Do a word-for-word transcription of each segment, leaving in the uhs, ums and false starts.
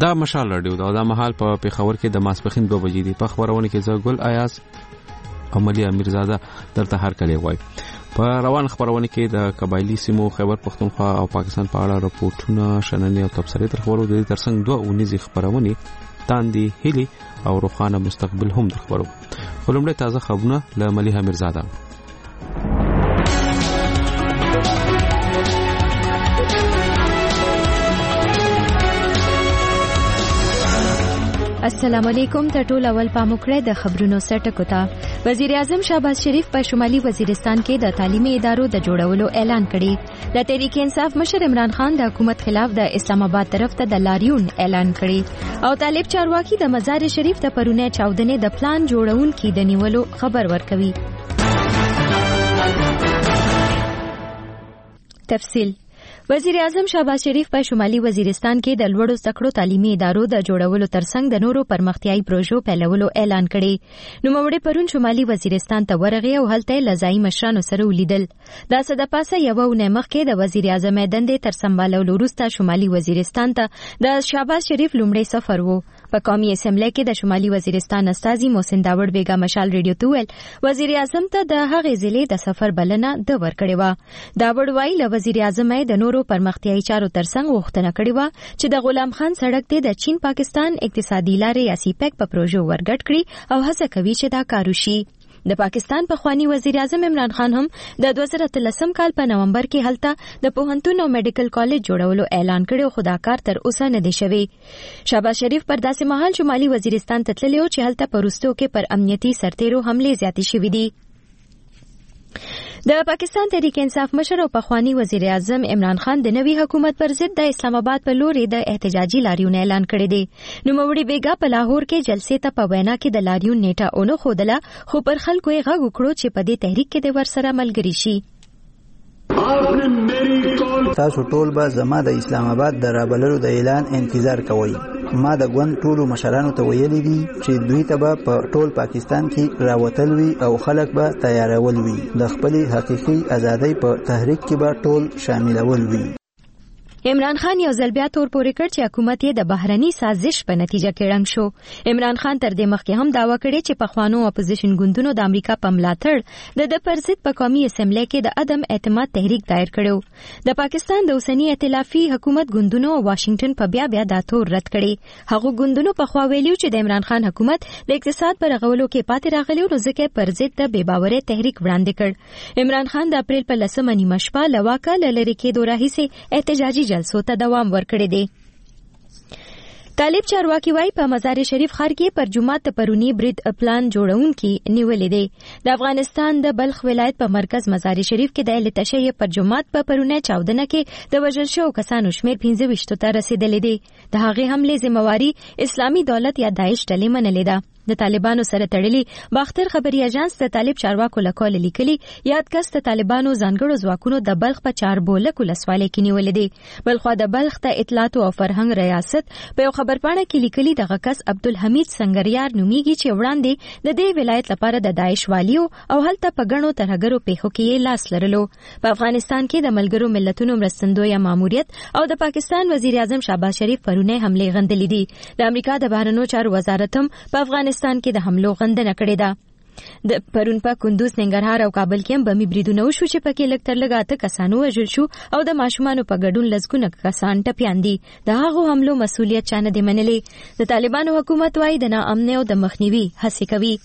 دا مشال رادیو دا د مهال په پیښور کې د ماسپخین دوه بجې دی. په خبرونه کې زه ګل ایاز عملی امیرزاده درته هر کله وای. په روان خبرونه کې د قبایلی سیمو خیبر پختونخوا او پاکستان په اړه راپورټونه شننې او تبصرې تر خبرو د ترڅنګ دوه اونیزي خبرونه تاندي هلي او روخانه مستقبل هم در خبرو. خلمړه تازه خبرونه له مليحه امیرزاده. السلام علیکم. ته ټول اول پاموکړه د خبرونو سرټکو ته. وزیر اعظم شهباز شریف په شمالي وزیرستان کې د تعلیمي ادارو د جوړولو اعلان کړی. د تحریک انصاف مشر عمران خان د حکومت خلاف د اسلام آباد طرف ته د لاریون اعلان کړی او طالب چارواکي د مزار شریف د پرونه چاودنې د پلان جوړونکو د نیولو خبر ورکوي. تفصیل. وزیر اعظم شهباز شریف په شمالي وزیرستان کې د لوړو زده کړو تعلیمي ادارو د جوړولو ترڅنګ د نورو پرمختیايي پروژو پیلولو اعلان کړی. نو موږ پرون شمالي وزیرستان ته ورغی او هلته لزای مشرانو سره ولیدل. دا صد پاسه یو ونه مخکې د وزیر اعظم دندې تر سمبالولو وروسته شمالي وزیرستان ته د شهباز شریف لومړی سفر وو. په قومي اسمبلی کې د شمالي وزیرستان استاذي محسن داوړ بیگا مشال ریډیو ته ویل وزیر اعظم ته د هغې ضلع د سفر بلنه د ورکړې و. داوړ وایي له وزیر اعظم د نورو پرمختیايي چارو ترڅنګ غوښتنه کړې و چې د غلام خان سړک ته د چین پاکستان اقتصادي لارې یا سی پیک په پروژو ورګډ کړي او هڅه کوي چې دا کار وشي. د پاکستان پخوانی وزیر اعظم عمران خان هم د دوه زره اتلسم کال په نومبر کې هلته د پوهنتون او میډیکل کالج جوړولو اعلان کړی خو دا کار تر اوسه نه دی شوی. شهباز شریف پر داسې مهال شمالي وزیرستان ته تللی و چې هلته په وروستیو کې پر امنیتي سرتیرو حملې زیاتې شوې دي. د پاکستان تحریک انصاف مشر او پخوانی وزیر اعظم عمران خان د نوي حکومت پر ضد د اسلام آباد په لوري د احتجاجي لاریون اعلان کړی دی. نوموړي بیگا په لاهور کې جلسې ته په وینا کې د لاریون نیټه اونو خودله خو پر خلکو یې غږ وکړو چې په دې تحریک کې د ورسره ملګری شي. تاسو ټول به زما د اسلام آباد د رابللو د اعلان انتظار کوئ. ما د ګوند ټولو مشرانو ته ویلي دي چې دوی ته به په ټول پاکستان کې راوتل وي او خلک به تیارول وي. د خپلې حقیقي ازادۍ په تحریک کې به ټول شاملول وي. عمران خان یو ځل بیا تور پورې کړ چې حکومت یې د بهرني سازش په نتیجه کې ړنګ شو. عمران خان تر دې مخکې هم دعوا کړې چې پخوانو اپوزیشن ګوندونو د امریکا په ملاتړ د د پر ضد په قومي اسمبلی کې د عدم اعتماد تحریک دایر کړو. د پاکستان د اوسنی ائتلافي حکومت ګوندونو او واشنگټن په بیا بیا دا تور رد کړي. هغه ګوندونو په خوا ویلو چې د عمران خان حکومت د اقتصاد پر رغولو کې پاتې راغلی او ځکه پر ضد د بې باورۍ تحریک وړاندې کړ. عمران خان د اپریل په لسمه نیمه شپه له واکه له لرې کېدو راهیسې احتجاجي جلسو ته دوام ورکړی دی. طالب چارواکي وایي په مزار شریف ښار کې پر جومات د پرونی برید پلان جوړونکي نیولې دی. د افغانستان د بلخ ولایت په مرکز مزار شریف کې د اهل تشیع پر جومات په پرونه چاودنه کې د وژل شوو کسانو شمېر پنځه ویشتو ته رسیدلی دی. د هغې حملې ذمہواري اسلامي دولت یا داعش ډلې منلې ده. د طالبانو سره تړلي باختر خبري اژانس د طالب چارواکو لکول لیکلي یادکس د طالبانو ځانګړو ځواکونو د بلخ په چاربولک ولسوالۍ کې نیولې دي. بلخوا د بلخ ته اطلاعات او فرهنګ ریاست په یو خبرپاڼه کې لیکلي دغه کس عبدالحمید سنگریار نومیږي چې وړاندې د دې ولایت لپاره د داعش والیو او هلته په ګڼو ترهګرو پیښو کې لاس لرلو. په افغانستان کې د ملګرو ملتونو مرستندویه ماموریت او د پاکستان وزیر اعظم شهباز شریف پرونه حملې غندلې دي. د امریکا د بهرنیو چارو وزارت هم په افغانستان کې د حملو غندنه کړې ده. د پرون په کندوز، ننګرهار او کابل کې هم بمي بریدونه وشو چې پکې لږ تر لږه اته کسانو وژل شو او د ماشومانو په ګډون لسګونه کسان ټپیان دي. د هغو حملو مسؤلیت چا نه دی منلی. د طالبانو حکومت وایي د ناامنۍ او د مخنیوي هڅې کوي.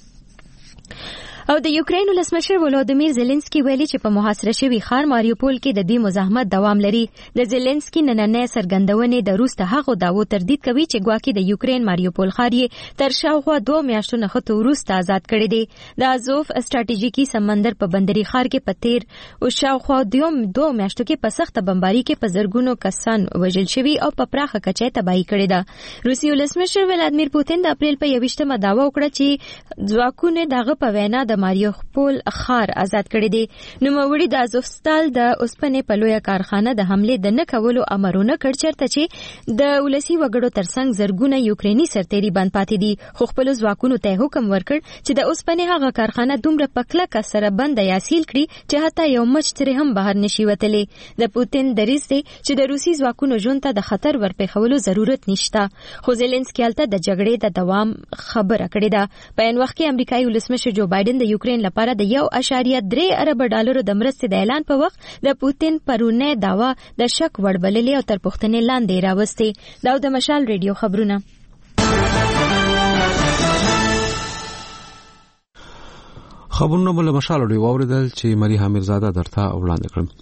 او د یوکرین ولسمشر ولودیمیر زيلنسکي ویلي چې په محاصره شوي ښار ماریوپول کې د دې مزاحمت دوام لري. د زيلنسکي نننۍ څرګندونې د روس د هغو دعوو تردید کوي چې ګواکې د یوکرین ماریوپول ښار یې تر شاوخوا دوه میاشتو نه ښه وروسته آزاد کړی دی. د ازوف ستراتیژیکي سمندر په بندري ښار کې په تیر او شاوخوا دوه میاشتو کې په سخته بمباري کې په زرګونو کسان وژل شوي او په پراخه کچه تباهي کړې ده. روسي ولسمشر ولادیمیر پوتین د اپریل په یوویشتمه دعوا وکړه چې ځواکونه دغه په وینا د د ماریوپول ښار آزاد کړی دی. نوموړي د ازوفستال د اوسپنې په لویه کارخانه د حملې د نه کولو امرونه کړ، چېرته چې د ولسي وګړو ترڅنګ زرګونه یوکریني سرتېري بند پاتې دي. خو خپلو ځواکونو ته حکم ورکړ چې د اوسپنې هغه کارخانه دومره په کلکه سره بنده یا سیل کړي چې حتی یو مچ ترې هم بهر نشي وتلی. د پوتین دریځ دی چې د روسي ځواکونو ژوند ته د خطر ورپېښولو ضرورت نشته. خو زيلنسکي هلته د جګړې د دوام خبره کړې ده. په یو وخت کې امریکایي ولسمشر جو بایدن د یوکرین لپاره د یو اعشاریه درې ارب ډالرو د مرستې د اعلان په وخت د پوتین پرونی داوا د شک وړ بللې او تر پوښتنې لاندې راوستې. دا د مشال ریډیو خبرونه. خبرونه بل مشال ریډیو اوریدل چې مریحه میرزاده درته وړاندې کړم.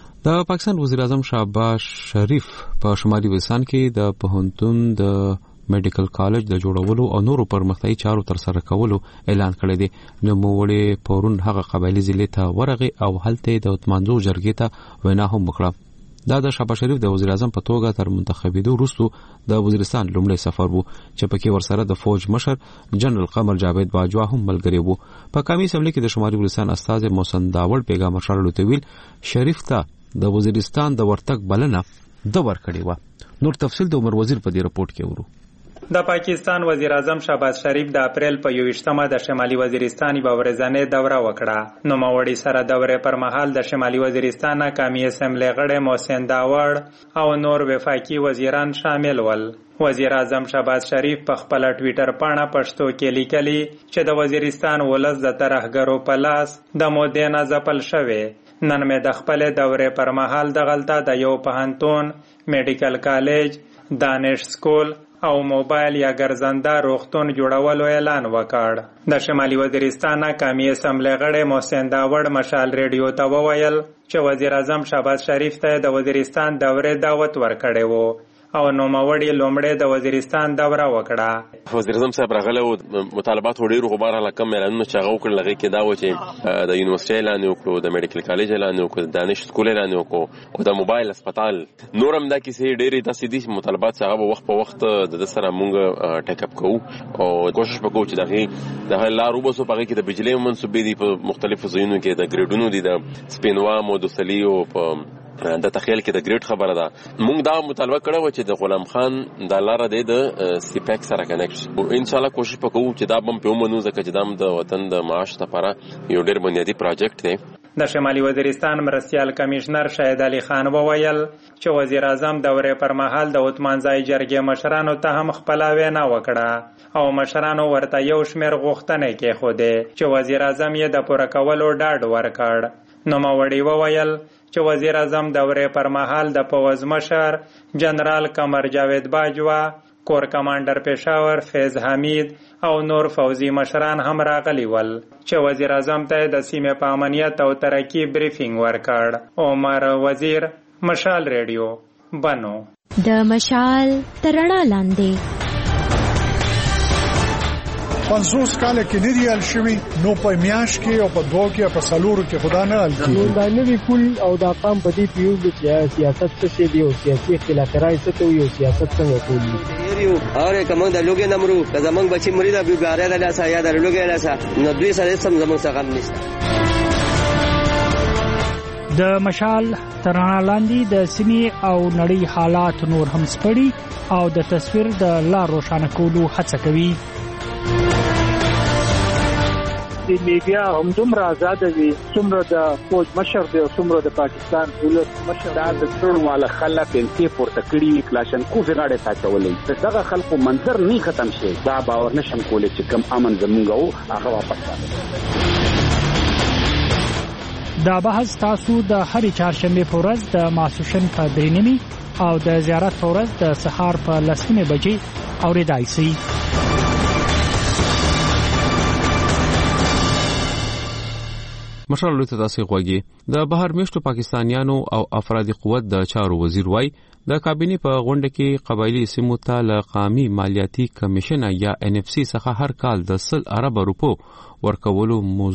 د پاکستان وزیر اعظم شهباز شریف په شمالي وزیرستان کې د پوهنتون د میډیکل کالج د جوړولو او نورو پرمختیايي چارو تر سره کولو اعلان کړی دی. نوموړي پرون هغه قبایلی ضلع ته ورغی او هلته د اتمانزو جرګې ته وینا هم وکړه. دا د شهباز شریف د وزیر اعظم په توګه تر منتخبېدو وروسته د وزیرستان لومړی سفر وو چې پکې ورسره د فوج مشر جنرال قمر جاوید باجوا هم ملګری وو. په قومي اسمبلی کې د شمالي وزیرستان استازي محسن داوړ پیغام شړلو ته ویل شریف ته د وزیرستان د ورتګ بلنه د ورکړې و. نور تفصیل د عمر وزیر په دې رپورت کې ورو. د پاکستان وزیر اعظم شهباز شریف د اپریل په یوویشتمه د شمالي وزیرستان یوه ورځنۍ دوره وکړه. نوموړي سره دورې پر مهال د شمالي وزیرستان قومي اسمبلی غړی محسن داوړ او نور وفاقي وزیران شامل ول. وزیر اعظم شهباز شریف په خپل ټوئیټر پاڼه پښتو کې لیکلي چې د وزیرستان ولس د ترهګرو په لاس د مودې نه ځپل شوی. نن مې د خپلې دورې پر مهال دغلته د یو پوهنتون، میډیکل کالج، دانش سکول او موبایل یا ګرځنده روغتون جوړولو اعلان وکړ. د شمالي وزیرستان قومي اسمبلی غړی محسن داوړ مشال ریډیو ته وویل چې وزیر اعظم شهباز شریف ته د وزیرستان دورې دعوت ورکړی وو او نوموړي لومړی د وزیرستان دوره وکړه. وزیر اعظم صاحب راغلی و، مطالبات ډېرو خو بهرحال کم اعلانونه چې هغه وکړل هغې کې دا و چې د یونیورسټۍ اعلان یې وکړو، د میډیکل کالج اعلان یې وکړو، د دانش سکول اعلان یې وکړو او د موبایل اسپتال. نور هم دا کیسې ډېرې داسې دي چې مطالبات چې هغه به وخت په وخت د ده سره مونږ ټیک اپ کوو او کوشش به کوو چې د هغې د هغې لار وباسو. په هغې کې د بجلۍ منصوبې دي، په مختلفو ځایونو کې د ګریډونو دي، د سپینوام او د سلیو په د تخیل کې د ګریډ خبره ده. مونږ دا مطالبه کړې وه چې د غلام خان دا لاره دی د سیپیک سره کنیکټ شي. انشاءالله کوشش به کوو چې دا به هم پرې ومنو، ځکه چې دا هم د وطن د معاش لپاره یو ډېر بنیادي پراجیکټ دی. د شمالي وزیرستان مرستیال کمیشنر شهید علي خان وویل چې وزیر اعظم دورې پر مهال د اتمانځای جرګې مشرانو ته هم خپله وینا وکړه او مشرانو ورته یو شمېر غوښتنې کېښودې چې وزیر اعظم یې د پوره کولو ډاډ ورکړ. نوموړي وویل چې وزیر اعظم دورې پر مهال د پوځ مشر جنرال قمر جاوید باجوا، کور کمانډر پېښور فیض حمید او نور فوزي مشران هم راغلي ول چې وزیر اعظم ته د سیمې په امنیت او ترقي بریفینګ ورکړ. عمر وزیر، مشال ریډیو، بنو. د مشال ترڼا لاندې پنځوس کاله کې نه دی حل شوي، نو په میاشت کې او په دوه کې او په څلورو کې خدا نه حل کېږي. دا نوي کول او دا قام په دې پیوږي چې سیاست څه شی دی او سیاسي اختلاف راځي څه ته وي او سیاست څنګه کوي. اور کوم د لوګي نمرو که زمونږ بچي مرید ابي باره د لاسه یا د لوګي لاسه نو دوی سره سم زمونږ څخه غم نشته. د مشال ترڼا لاندې د سیمې او نړۍ حالات نور هم سپړي او د تصویر د لار روښانه کولو هڅه کوي. د میډیا هم دومره آزاد وي څومره د فوج مشر دی او څومره د پاکستان ولس مشر. دا د څړو والا خلک انتې پورته کړي، کلاشنکوف یې غاړې ته اچولی. دغه خلکو منظر نه ختم شي، دا باور نشم کولی چې کوم امن زمونږ و هغه واپس راغلی. دا بحث تاسو د هرې چهارشنبې په ورځ د ماسپښین په درې نیمې او د زیارت په ورځ د سهار په لس نیمې بجې اورېدای شئ. مشال لوی تاسو غوږی د بهر میشتو پاکستانیانو او افرادی قوت د چارو وزیر وای د کابینه په غونډه کې قبایلی سیمو ته له قومي مالیاتي کمیشن یا ان اف سی څخه هر کال د سل ارب روپو ورکولو موضوع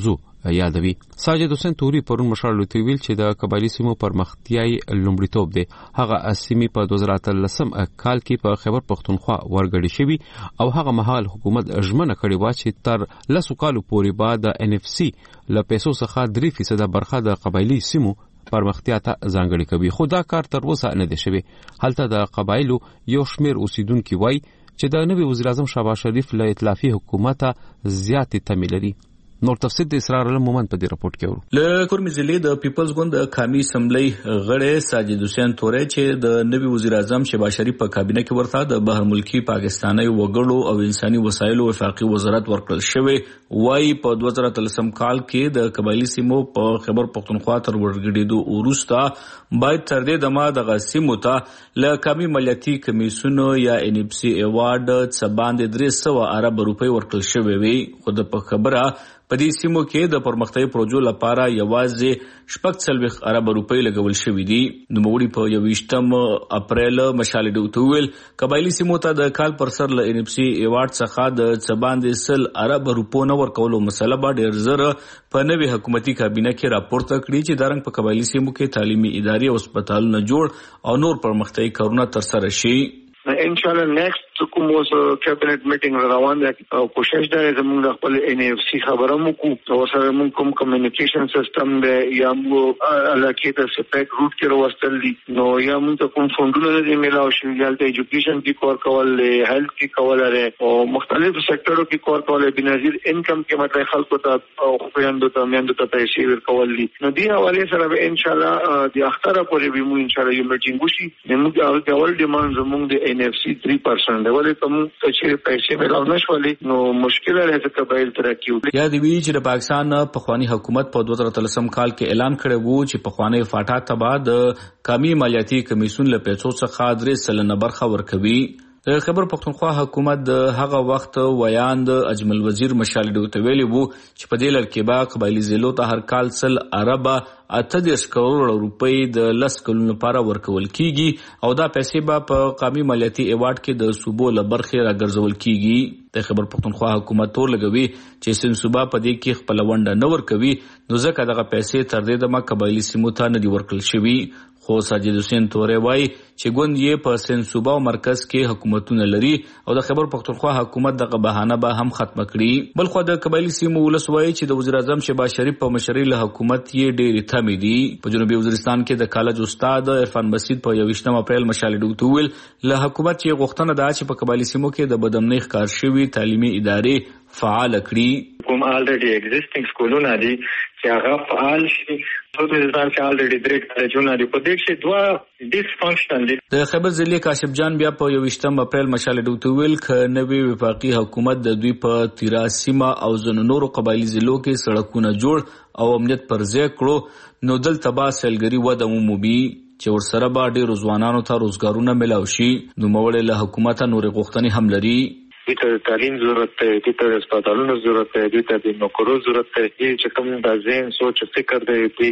یادوي. ساجد حسین توري پرون مشال لوتی ویل چې د قبایلی سیمو پرمختیاي لومړیتوب دی. هغه سیمې په دوه زره اتلسم کال کې په خیبر پختونخوا ورګړې شوی او هغه مهال حکومت ژمنه کړې و چې تر لسو کالو پورې به د ان اف سی له پیسو څخه درې فیصد برخه د قبایلی سیمو پرمختیا ته ځانګړې کوي. خو دا کار تر اوسه نه دی شوی. هلته د قبایلو یو شمیر اوسیدونکو وایي چې د نوي وزیر اعظم شهباز شریف له ائتلافي حکومت زیاتې تمې لري. نور تفصیل د اسرار المومن په دې راپورټ کې ورو. له کورمي ضلع د پیپلز ګوند قومي اسمبلی غړی ساجد حسین توري چې د نوي وزیر اعظم شهباز شریف په کابینه کې ورته د بهر ملکی پاکستاني وګړو او انساني وسایلو وفاقي وزارت ورکړل شوی وای په دوه زره اتلسم کال کې د قبایلی سیمو په خیبر پختونخوا تر ورګړېدو وروسته باید تر دې دمه د سیمو ته له قومي مالیاتي کمیسیون یا ان اف سی ایوارډ څخه باندې درې سوه ارب روپۍ ورکړل شوی وي. خو د په خبره په دې سیمو کې د پرمختیايي پروژو لپاره یوازې شپږ څلوېښت ارب روپۍ لګول شوي دي. نوموړي په یوویشتم اپریل مشال ډوته وویل قبایلي سیمو ته د کال پر سر له ان اف سی ایوارډ څخه د څه باندې سل ارب روپو نه ورکولو مسله به ډېر زر په نوې حکومتي کابینه کې راپورته کړي چې دارنګ په قبایلي سیمو کې تعلیمي ادارې او هسپتالونه جوړ او نور پرمختیايي کارونه ترسره شي. ان شاء الله نیکسٹ کوم اوس کابینټ میټینګ روان دی او کوشش دا زموږ خپل ان اف سی خبره مو کو او سره موږ کوم کمیونیکیشن سیستم دی یا موږ علاقه ته سپیک روټ کې راوستل دي نو یا موږ کوم فونډونه دي ملاو شي یالته ایجوکیشن کې کور کول هیلث کې کول لري او مختلف سېکټرو کې کور کول بنظیر انکم کې مطلب خلکو ته او خويندو ته میندو ته پیسې ورکول دي نو دی حواله سره ان شاء الله د اختره پورې به مو ان شاء الله یو میټینګ وشي موږ د اول ډیماند زموږ د ان اف سی تhree percent ولې کوم چې پیسې ملاو نشولې نو مشکل لري چې قبایل ترقی وکړي. یا د وی چې د پاکستان په خواني حکومت په دوه زره اتلسم کال کې اعلان کړی وو چې په خواني فاټا تبع د قومي مالیاتي کمیسیون له پیسو څخه درې سلنه برخه ورکوي. د خیبر پختونخوا حکومت د هغه وخت ویاند اجمل وزیر مشال ډوته ویلي وو چې په دې لړ کې به قبایلی ضلعو ته هر کال سل ارب اته دېرش کروڑ روپۍ د لس کلونو لپاره ورکول کیږي او دا پیسې به په قومي مالیاتي ایوارډ کې د صوبو له برخې راګرځول کیږي. د خیبر پختونخوا حکومت تور لګوي چې سن صوبه په دې کې خپل ونډه نه ورکوي نو ځکه دغه پیسې تر دې دمه قبایلی سیمو ته نه دي ورکړل شوي. خو ساجد حسین توري وایي چې ګوند یې په سن صوبه او مرکز کې حکومتونه لري او د خیبر پختونخوا حکومت دغه بهانه به هم ختم کړي. بل خو د قبایلی سیمو ولس وایي چې د وزیر اعظم شهباز شریف په مشرۍ له حکومت یې ډېرې تمې دي. په جنوبي وزیرستان کې د کالج استاد عرفان مسید په یوویشتم اپریل مشال ډوته ویل له حکومت چې غوښتنه ده چې په قبایلی سیمو کې د بدامنۍ ښکار شوي تعلیمي ادارې فعال کړي. کوم الریډي ایگزیسټینګ سکولونه دي چې هغه فعال شي په دې ځان کې الریډي درې کالجونه دي په دې کې دوه ډیس فنکشنل دي. د خیبر ضلع کاشف جان بیا په یوویشتم اپریل مشال ډوته ویل ک نوي وفاقي حکومت د دوی په تیرا سیمه او ځینو نورو قبایلی ضلعو کې سړکونه جوړ او امنیت پر ځای کړو نو دلته به سیلګري وده ومومي چې ورسره به ډېرو ځوانانو ته روزګارونه ملاو شي. نوموړی له حکومته نورې غوښتنې هم لري. دوی ته د تعلیم ضرورت دی دوی ته د هسپتالونو ضرورت دی دوی ته د نوکرو ضرورت دی دوی چې کوم د ذهن سوچ فکر دی دوی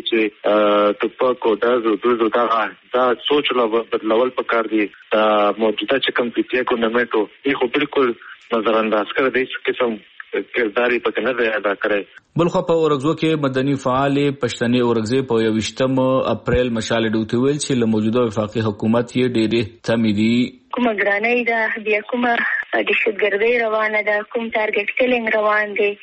چې ټوپک او ډز او دوز دغه دا سوچ لا بدلول پکار دي. دا موجوده چې کوم پی ټي آی ګورنمنټ دی خو بالکل نظر انداز کړی دی چې قسم کرداري پکې نه دی ادا کړی. بلخو په اورګزو کې مدني فعال پښتني اورګزې په یوویشتم اپریل مشال ډوته ویل چې له موجوده وفاقي حکومت یې ډېرې تمې دي. کومه ګرانۍ ده بیا کومه دهشتګردۍ روانه ده کوم ټارګټ کلینګ روان دی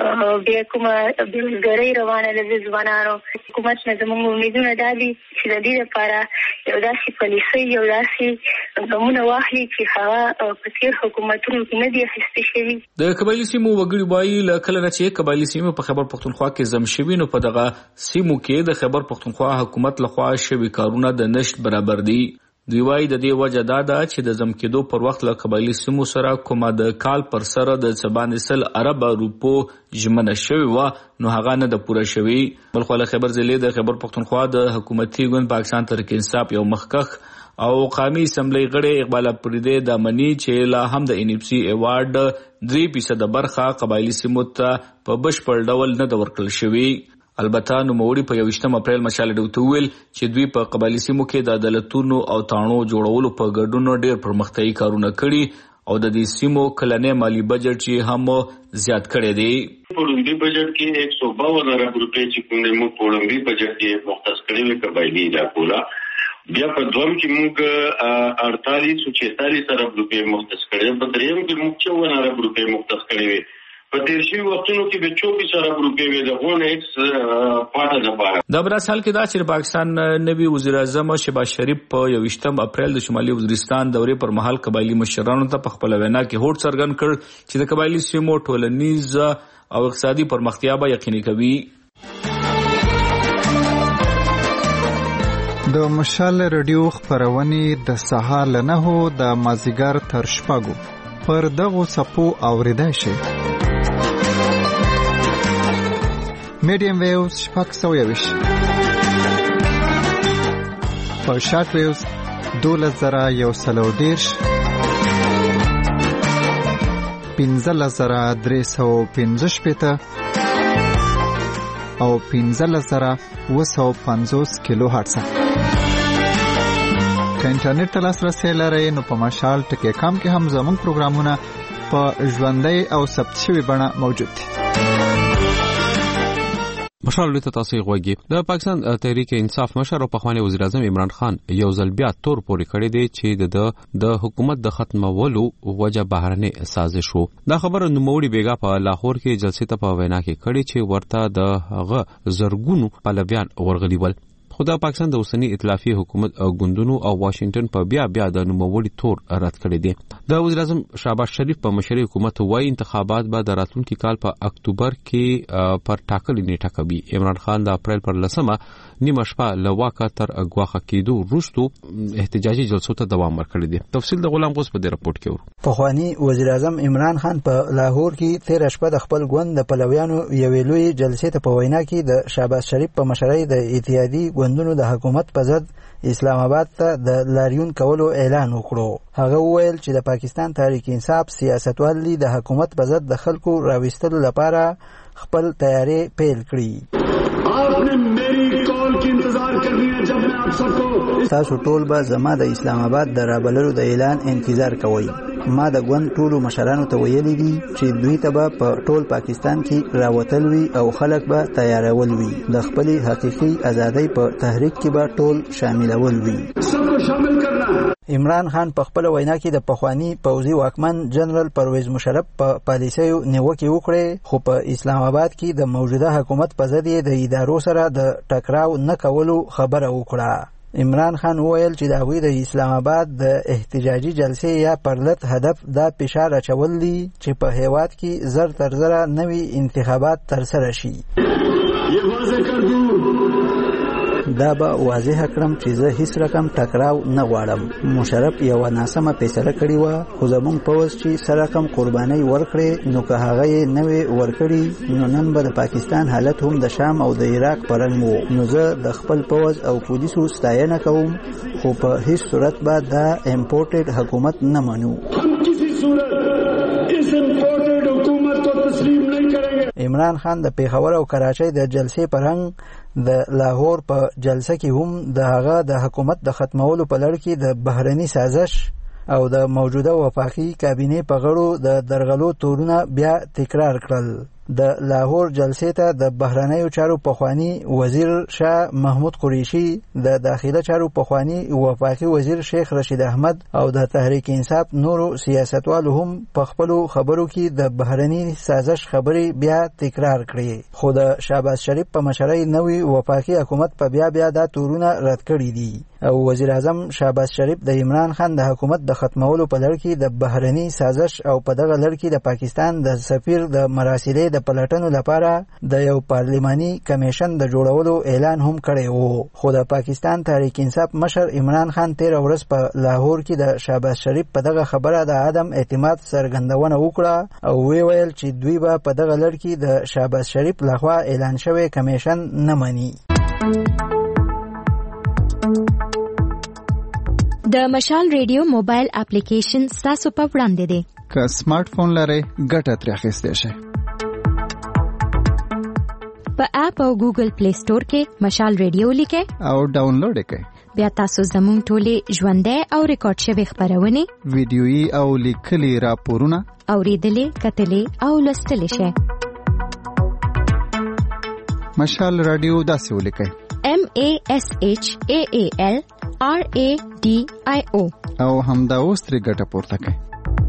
بیا کومه بېروزګارۍ روانه ده د ځوانانو. حکومت نه زموږ امیدونه دا دي چې د دې لپاره یو داسې پالیسۍ یو داسې ګامونه واخلي چې هغه په تېر حکومتونو کې نه دي اخیستې شوي. د قبایلي سیمو وګړي وایي له کله نه چې قبایلي سیمې په خیبر پختونخوا کې زم شوي نو په دغه سیمو کې د خیبر پختونخوا حکومت لخوا شوي کارونه د نشت برابر دي. دوی وایي د دې وجه دا ده چې د زم کېدو پر وخت له قبایلي سیمو سره کومه د کال پر سره د څه باندې سل ارب روپو ژمنه شوې وه نو هغه نه ده پوره شوې. بلخو له خیبر ضلع د خیبر پختونخوا د حکومتي ګوند پاکستان تحریک انصاف یو مخکخ او قومي اسمبلی غړی اقبال اپریدی د منی چې لا هم د ان اف سی ایوارډ درې فیصد برخه قبایلی سیمو ته په بشپړ ډول نه د ورکړل شوی. البته نوموړي په یوویشتم اپریل مشال ډوته ویل چې دوی په قبایلی سیمو کې د عدالتونو او تاڼو جوړولو په ګډون ډېر پرمختیايي کارونه کړي او د دې سیمو کلنې مالی بجټ چې هم زیات کړی دی. پوړمبي بجټ کې ایک سو باون ارب روپے چې کوم موږ پوړمبي بجټ کې مختص کړی وي قبایلی علاقو. بیا په دوم کې موږ اڑتالیس سو چینتالیس ارب روپے مختص کړی. په دریم کې موږ چوون ارب روپے مختص کړی وي. په تیر شوي وختونو کې به چوبیس ارب روپے وي د غون ایکس پاټه لپاره. د براسال کې دا چې پاکستان نوي وزیر اعظم شهباز شریف په یوویشتم اپریل د شمالي وزیرستان دورې پر مهال قبایلی مشرانو ته په خپل وینا کې هوډ څرګند کړ چې د قبایلی سیمو ټولنیز او اقتصادي پرمختیا به یقیني کوي. د مشال رادیو خبرونه د سهار له نهو د مازیګر تر شپږو پر دغو صفو اوریدای شي. میډیم ویوز شپږ سوه یویش، په شارټ ویوز دولس زره یو سل او دېرش، پنځلس زره درې سوه پنځه شپېته او پنځلس زره اوه سوه پنځوس کیلو هرټز. که انټرنیټ ته لاسرسی لرئ نو په مشال ټکی کام کې هم زموږ پروګرامونه په ژوندۍ او ثبت شوي بڼه موجود دي. مشال لته تاسو غوږی د پاکستان تحریک انصاف مشر او پخوانی وزیر اعظم عمران خان یو ځل بیا تور پورې کړی دی چې د د حکومت د ختمولو وجه بهرنی سازش وو. دا خبره نوموړي بیګا په لاهور کې جلسې ته په وینا کې کړي چې ورته د هغه زرګونو پلویان ورغلي ول. خو د پاکستان د اوسنی ائتلافي حکومت او ګوندونو او واشنگټن په بیا بیا د نوموړي تور رد کړی دی. د وزیر اعظم شهباز شریف په مشرۍ حکومت وايي انتخابات به د راتلونکي کال په اکتوبر کې پر ټاکلې نیټه کوي. عمران خان د اپریل پر لسمه نیمه شپه له واکه تر ګواښه کېدو وروسته احتجاجي جلسو ته دوام ورکړی دی. تفصیل د غلام غوث په دې رپورټ کې ورو. پخوانی وزیر اعظم عمران خان په لاهور کې تیر شپه د خپل ګوند د پلویانو یوې لوی جلسې ته په وینا کې د شهباز شریف په مشرۍ د اتحادي ګوندونو د حکومت په ضد اسلام آباد ته د لاریون کولو اعلان وکړو. هغه وویل چې د پاکستان تحریک انصاف سیاستوالي د حکومت په ضد د خلکو راوستلو لپاره خپل تیاری پیل کړي. تاسو ټول به زما د اسلام آباد د رابللو د اعلان انتظار کوئ. ما د ګوند ټولو مشرانو ته ویلي دي چې دوی ته به په ټول پاکستان کې راوتل وي او خلک به تیارول وي. د خپلې حقیقي ازادۍ په تحریک کې به ټول شاملول وي. عمران خان په خپل وینا کې د پخوانی پوځي واکمن جنرال پرویز مشرف په پالیسیو نیوکې وکړې، خو په اسلام آباد کې د موجوده حکومت په ضد یې د ادارو سره د ټکراو نه کولو خبره وکړه. عمران خان وویل چې د هغوی د اسلام آباد د احتجاجي جلسې یا پرلط هدف دا فشار اچول دي چې په هیواد کې زر تر زره نوي انتخابات ترسره شي. دا به واضح کړم چې زه هیڅ رقم ټکراو نه غواړم. مشرف یو ناسمه فیصله کړې وه، خو زموږ پوځ چې څه رقم قربانۍ ورکړې نو که هغه یې نه وې ورکړي نو نن به د پاکستان حالت هم د شام او د عراق په رنګ وو. نو زه د خپل پوځ او پولیسو ستاینه کوم، خو په هیڅ صورت به دا امپورټډ حکومت نه منو. عمران خان د پیښور او کراچۍ د جلسې په رنګ د لاهور په جلسه کې هم د هغه د حکومت د ختمولو په لړ کې د بهرني سازش او د موجوده وفاقي کابینې په غړو د درغلو تورونه بیا تکرار کړل. د لاهور جلسې ته د بهرنیو چارو پخوانی وزیر شاه محمود قریشي، د داخله چارو پخوانی وفاقي وزیر شیخ رشید احمد او د تحریک انصاف نورو سیاستوالو هم په خپلو خبرو کې د بهرني سازش خبرې بیا تکرار کړې. خو د شهباز شریف په مشرۍ نوي وفاقي حکومت په بیا بیا دا تورونه رد کړي دي او وزیر اعظم شهباز شریف د عمران خان د حکومت د ختمولو په لړ کې د بهرني سازش او په دغه لړ کې د پاکستان د سفیر د مراسلې د پلټنو لپاره د یو پارلماني کمیشن د جوړولو اعلان هم کړی وو. خو د پاکستان تحریک انصاف مشر عمران خان تیر ورځ په لاهور کې د شهباز شریف په دغه خبره د عدم اعتماد څرګندونه وکړه او وی ویل چې دوی به په دغه لړ کې د شهباز شریف لخوا اعلان شوی کمیشن نه مني. د مشال ریډیو موبایل اپلیکیشن ستاسو په وړاندې دی. که سمارټ فون لرئ ګټه ترې اخیستی شئ. په اپ او ګوګل پلی سٹور کې مشال ریډیو لیکئ او ډاونلوډ یې کړئ. بیا تاسو زموږ ټولې ژوندۍ او ریکارډ شوی خبرونه ویډیويي او لیکلي راپورونه اوریدلې کتلې او لوستلې شئ. مشال رادیو داسې ولیکئ: M A S H A A L R A D I O او همدا اوس ترې ګټه پورته کړئ.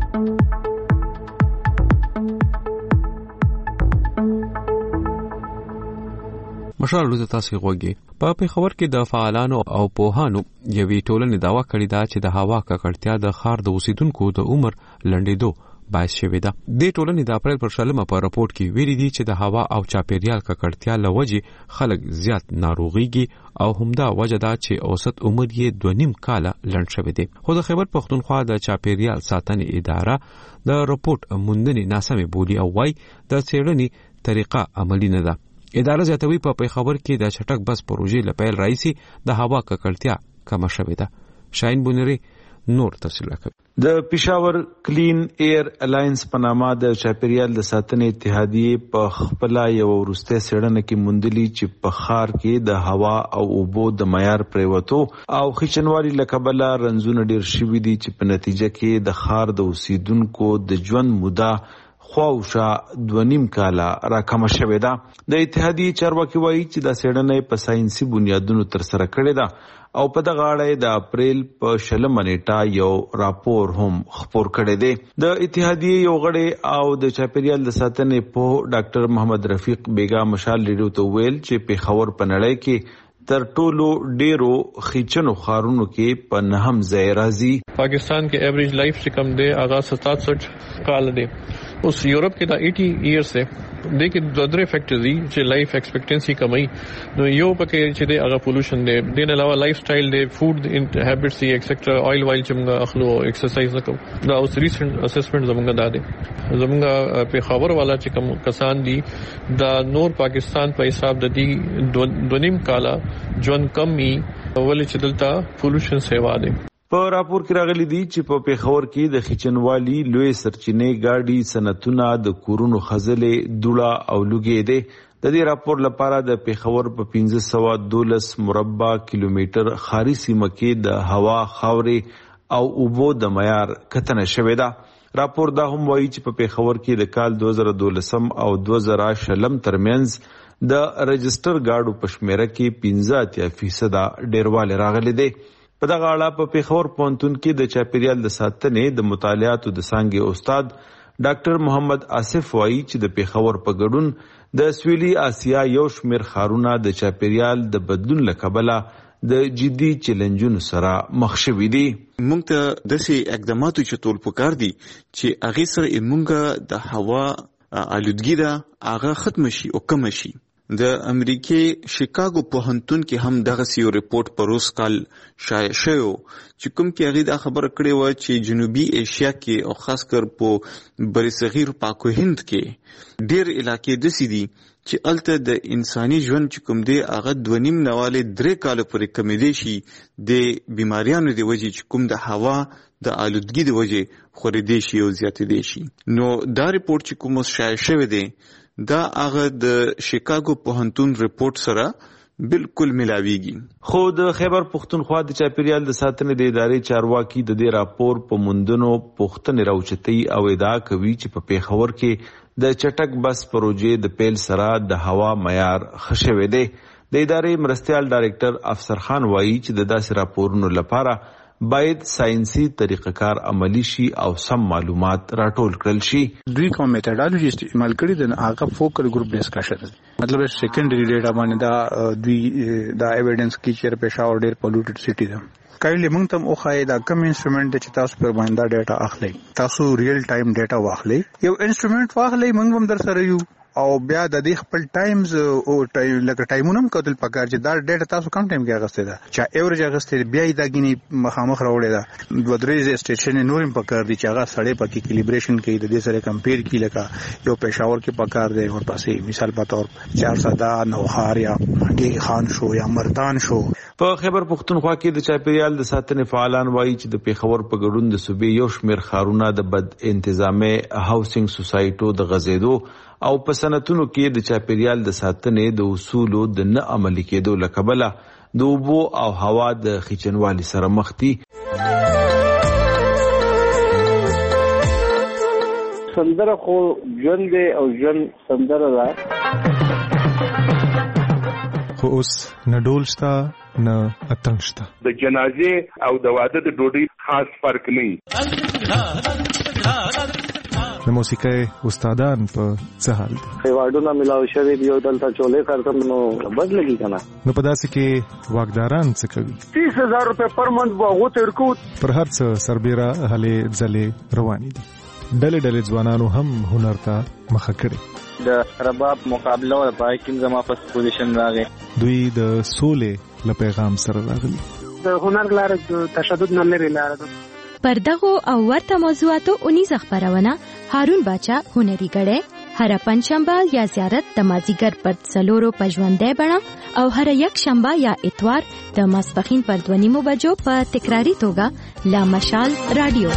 مشال روزه تاسو غوږی په پیښور کې د فعالانو او پوهانو یوې ټولنې داوا کړې ده چې د هوا ککړتیا د ښار د اوسیدونکو د عمر لنډېدو باعث شوې ده. د ټولنې د اپریل پر شلمه په راپورټ کې ویلي دي چې د هوا او چاپیریال ککړتیا له وجې خلک زیات ناروغيږي او همدا وجه ده چې اوسط عمر یې دوه نیم کاله لنډ شوی دی. خو د خیبر پښتونخوا د چاپیریال ساتنې اداره د راپورټ موندنې ناسمې بولی او وايي د څېړنې طریقه عملی نه ده. اداره زیاتوي په پیښور کې د چټک بس پروژې لپاره رئیسي د هوا ککړتیا کم شوې ده. شاین بونری نور تفصیل راکوي. د پیښور کلین ایر الاینس په نامه د چاپیریال د ساتنې اتحادیې په خپل یو ورسته سړنه کې موندلي چې په ښار کې د هوا او اوبو د معیار پریوتو او خچنوالي لکبله رنځونه ډیر شوي دي چې په نتیجه کې د ښار د اوسیدونکو د ژوند موده خواوشا دونیم کاله راکمه شوې ده. د اتحادیې چارواکي وایي چې دا څېړنه په ساينسي بنیادونو تر سره کړې ده او په دغه اړه د اپریل په شلمه نیټه یو راپور هم خپور کړی دی. د اتحادیې یو غړی او د چاپیریال د ساتنې په ډاکټر محمد رفیق بیگا مشال لیډو ته ویل چې پیښور په نړۍ کې تر ټولو ډیرو خېچنو خارونو کې په نهم ځای راځي. پاکستان کې ایوریج لایف چې کم دی هغه ستاسठ کال دی. اوس یورپ کې دا اسی ایئر سے دیکھیں د درې فیکټرز دي چې لایف ایکسپیکټنسي کمای نو یو پکې چې دی هغه پولوشن دی. دین علاوه لایف سټایل دی، فود هابټس دی ایکسټرا آیل وایل چې موږ اخلو ایکسرسایز وکړو. دا اوس ریسنت اسسمنت زموږ دا دی. زموږ په خبر والا چې کوم کسان دي دا نور پاکستان په حساب د دې دونیم کاله ژوند کمی ولې چې دلته پولوشن سیوا دی. په راپور کې راغلي دي چې په پیښور کې د خچنوالي لوی سرچینې ګاډي صنعتونه د کورونو خزلې دوړه او لوګي دي. د دې راپور لپاره د پیښور په پنځه سوه دولس مربع کیلومتر خاري سیمه کې د هوا، خاورې او اوبو د معیار کتنه شوې ده. راپور دا هم وایي چې په پیښور کې د کال دوه زره دولسم او دوه زره شلم ترمنځ د رجستر ګاډو په شمیره کې پنځه اتیا فیصد ډیروالی راغلی دی. په دغه اړه په پیښور پوهنتون کې د چاپیریال د ساتنې د مطالعاتو د څانګې استاد ډاکټر محمد آصف وایي چې د پیښور په ګډون د سویلي اسیا یو شمېر ښارونه د چاپیریال د بدلون له کبله د جدي چیلنجونو سره مخ شوي دي. موږ ته داسې اقداماتو چې ټول پکار دي چې هغې سره موږ د هوا آلودګي ده هغه ختم شي او کم شي. د امریکای شیکاګو پوهنتون کې هم دغه یو ریپورت پروس کال شایع شو چې کوم کې هغه دا خبره کړې و چې جنوبي ایشیا کې او خاص کر په برصغیر پاک و هند کې ډېر علاقې داسې دي چې الته د انساني ژوند چې کوم دی هغه دوه نیم نواله درې کال پورې کمېدې شي د بیماریانو د وجې چې کوم د هوا د آلودګي د وجې خورېدې شي او زیاتېدې شي. نو دا ریپورت چې کوم شایع شوی دی دا هغه د شیکاګو پوهنتون ریپورت سره بالکل ملاویږي. خو د خیبر پښتونخوا د چاپیریال د ساتنې د ادارې چارواکي د دې راپور په موندنو پوښتنې راوچتي او ادعا کوي چې په پیښور کې د چټک بس پروژې د پیل سره د هوا معیار ښه شوی دی. د ادارې مرستیال ډایرکټر افسر خان وایي چې د داسې راپورونو لپاره باید ساينسي طریقه کار عملی شي او سم معلومات راټول کړل شي. دوی کوم میتھډالوژي استعمال کړي د هغه فوکل ګروپ ډسکشن مطلب سیکنډري ډیټا باندې دا دوی دا ایویډنس کی چې پېښور ډیر پولوټډ سټي ده. کله موږ ته اوخای دا کم انسټرومنت چې تاسو پر باندې دا ډیټا اخلي تاسو ریل ټایم ډیټا واخلي یو انسټرومنت واخلي موږ هم در سره یو او بیا د دې خپل ټایمز او ټایم لکه ټایمونم کتل پکار چې دا ډیټا تاسو کم ټایم کې اغسته ده چې ایوریج اغسته بیا دا غني مخامخ راوړی دا دوه درې سټیشن نورم پکار دي چې هغه سړی پکې کیلیبریشن کوي د دې سره کمپیر کی لکه یو پېښور کې پکار دی ور پاسې مثال په تور چار ساده نوخار یا ګي خان شو یا مردان شو. په خیبر پښتونخوا کې د چاپیریال د ساتنې فعالان وایي چې د پیښور په ګډون د صوبې یو شمېر ښارونه د بد انتظامه هاوسینګ سوسایټو د غزیدو او په سنتونو کې د چاپیریال د ساتنې د اصولو د نه عملي کېدو لکبله د اوبو او هوا د خچنوالي سره مخ دي. سندره خو ژوند دی او ژوند سندره ده، خو اوس نه ډول شته نه اتڼ شته. د جنازې او د واده د ډوډۍ خاص فرق نه وي. د موسیقۍ استادان په څه حال دي؟ ایوارډونه ملاو شوي دي او دلته چولې کارتم نو بد لګي کنه. نو په داسې کې واکداران څه کوي؟ تیس هزار روپے پر منت به هغه ترکو پر هر څه سربېره هلې ځلې روانې دي. ډلې ډلې ځوانانو هم هنر ته مخه کړي. د رباب مقابله او پای کې زما په پوزیشن راغی. دوی د سولې له پیغام سره راغلي. د هنر لاره د تشدد نه لري لاره ده. پر دغه او ورته موضوعاتو اونیزه خبرونه هارون باچا هنري غړې هر پنځشنبه یا زیارت د مازیګر پر څلورو پژوندې بڼه او هر یک شنبه یا اتوار د ماسپخین پر دوه نیمو بجو په تکراری توګه لا مشال رادیو.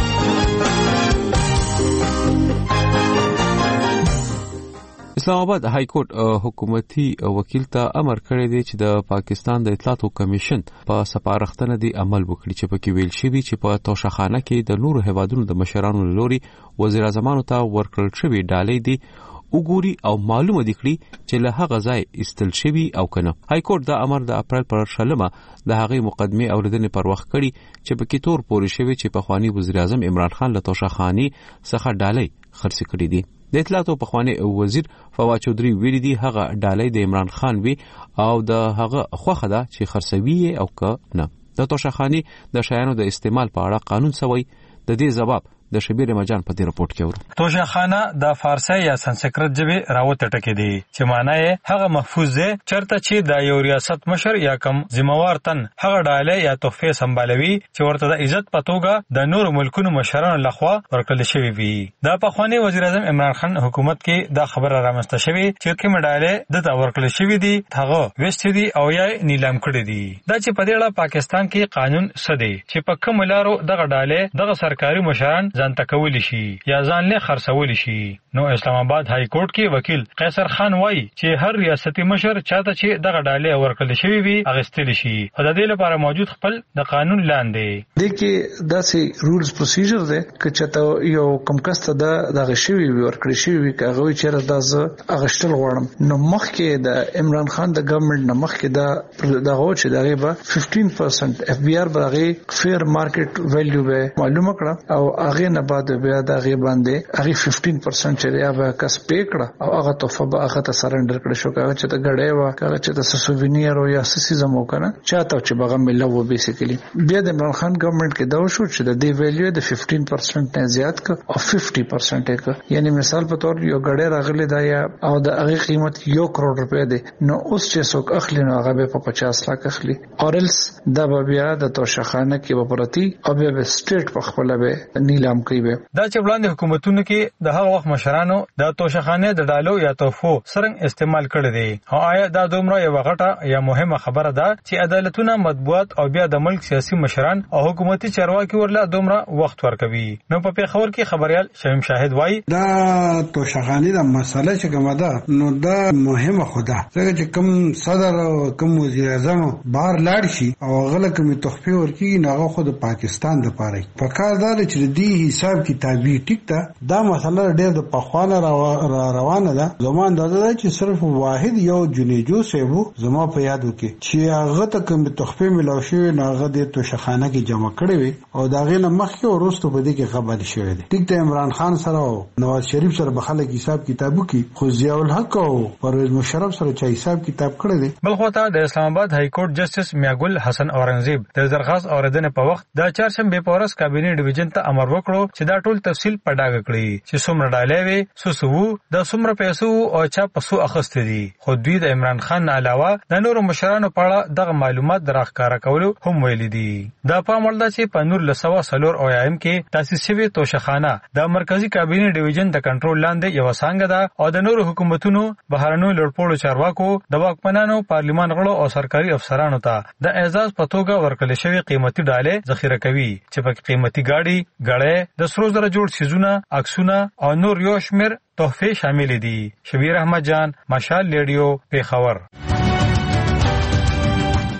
اسلام آباد های کورټ حکومتي وکیل ته امر کړی دی چې د پاکستان د اطلاعاتو کمیشن په سپارښتنه دی عمل وکړي چې پکې ویل شوی چې په توشخانه کې د نورو هیوادونو د مشرانو لوري وزیر اعظمانو ته ورکړل شوی ډالۍ دی وګوري او معلومه دي کړي چې له هغه ځای استل شوی او کنه. های کورټ دا امر د اپریل پر شلمه د هغې مقدمه اوریدنې پر وخت کړي چې پکې تور پورې شوی چې پخوانی وزیر اعظم عمران خان له توشخاني څخه ډالۍ خرڅ کړي دي. د اطلاعاتو پخوانی وزیر فواد چودري ویلي دي هغه ډالۍ د عمران خان وی او د هغه خوخه ده چې خرڅوي او که نه. د توشخاني د شیانو د استعمال په اړه قانون سوی د دې جواب د شبیر مجان په دې رپورت کې ورو. توشخانه د فارسی یا سنسکرت ژبه راوته ټکی دی چې معنی یې هغه محفوظ دی چرته چې د یو ریاست مشر یا کم ذمہوار تن هغه ډالۍ یا تحفه سمبالوي چې ورته د عزت په توګه د نور ملکونو مشرانو لخوا ورکړل شوی وي. د پخوانی وزیر اعظم عمران خان حکومت کې دا خبره رامسته شوی چې کوم ډالۍ د ورکړل شوی دي هغه وست دي او یا نیلام کړی دي. دا چې په دې اړه پاکستان کې قانون سدي چې په کوم لارو دغه ډالۍ دغه سرکاري مشران ځان تکول شي یا ځان له خرڅول شي. نو اسلام آباد های کورټ کې وکیل قیصر خان وایي چې هر ریاستي مشر چاته چې دغه ډالۍ ورکړل شوی وي اغستل شي. په دې لپاره موجود خپل د قانون لاندې د کې داسې رولز پروسیجر ده چې چاته یو کم کسته د دغه شوی ورکړل شوی وي کاغوي چې راځه اغشتل غواړم. نو مخکې د عمران خان د ګورنمنت نه مخکې د دغه چې دغه به fifteen percent اف بي ار برغه فیر مارکیټ ویلیو به معلومه کړه او هغه نه بعد بیا دغه باندې هغه fifteen percent چې بیا کس پېکړه او هغه تحفه به هغه ته سرندر کړ شو کاغه چې ته غړې وا کاغه چې ته سووینیر او یا سسي زمو کنه چاته چې بغه ملو و بیسیکلی بیا د عمران خان ګورنمنت کې دا شو چې د دې ویلیو د fifteen percent نه زیات ک او fifty percent ک یعنی مثال په تور یو غړې راغلی دا یا او د هغه قیمت یو کروڑ روپے دی نو اوس چې څوک اخلي نو هغه په fifty لک اخلي اورلس دا بیا د توشخانه کې به پرتی او بیا سټیټ په خپل به نیلام کوي. دا چې وړاندې حکومتونو کې د هغه وخت مشرانو د توشخانه د ډالو یا تحفو څنګه استعمال کړی دی او آیا دا دومره یو غټه یا مهمه خبره ده چې عدالتونه مطبوعات او بیا د ملک سیاسي مشران او حکومتي چارواکي ورله دومره وخت ورکوي. نو په پیښور کې خبريال شمیم شاهد وایي دا توشخانه د مسله چې کومه ده نو دا مهمه خدا څنګه چې کوم صدر او کوم وزیر اعظم بهر لاړ شي او غل کوم تحفه ورکړي نه هغه خود پاکستان د پاره په کار دار چې دی حساب کتابي ټیک ده دا مسله ډېر د پخوانه را روانه ده. زموږ اندازه ده چې صرف واحد یو جنیجو سیبو زما په یاد وکي چې هغه ته کوم تحفه ملو شوی نه هغه د توشخانه کې جمع کړی وي او دا غینه مخکې ورستو بده کې خبر شوی دی. ټیک ته عمران خان سره او نواز شریف سره بخله حساب کتابو کې خو ضیاء الحق او پرویز مشرف سره چې حساب کتاب کړی دی. بلخوته د اسلام آباد های کورټ جسټس میاګل حسن اورنګزیب د درخواست اوریدنې په وخت د چهارشنبه په ورځ کابینه ډیویژن ته امر وکړو چې دا ټول تفصیل په ډاګه کړي چې څومره ډالۍ وي سو سو د څومره پیسو او چا پسو اخستې دي. خو دوی د عمران خان علاوه د نورو مشرانو په اړه دغه معلومات درښکاره کولو هم ویل دي. دا په عمل چې په نور لسوا سلور او ایم کې تاسیس شوی توشخانه د مرکزی کابینه ډیویژن د کنټرول لاندې یو څنګه ده او د نورو حکومتونو بهرنیو لړپوړو چارواکو د واکمنانو پارلیمان غړو او سرکاري افسرانو ته د اعزاز په توګه ورکړل شوی قیمتي ډالۍ ذخیره کوي چې په قیمتي گاډي غړې د سرو زره جوړ سيزونه عکسونه او نور یو شمیر تحفه شامل دي. شبیر احمد جان مشال ریډیو پیښور.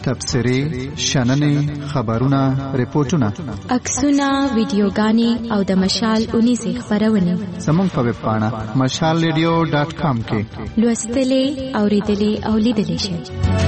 تبصرې شننې خبرونه ریپورتونه عکسونه ویډیوګانې او د مشال اونیزې خبرونه زموږ په ویب پاڼه مشال ریډیو ډاټ کام کې لوستلې اوریدلې او لیدلې شئ.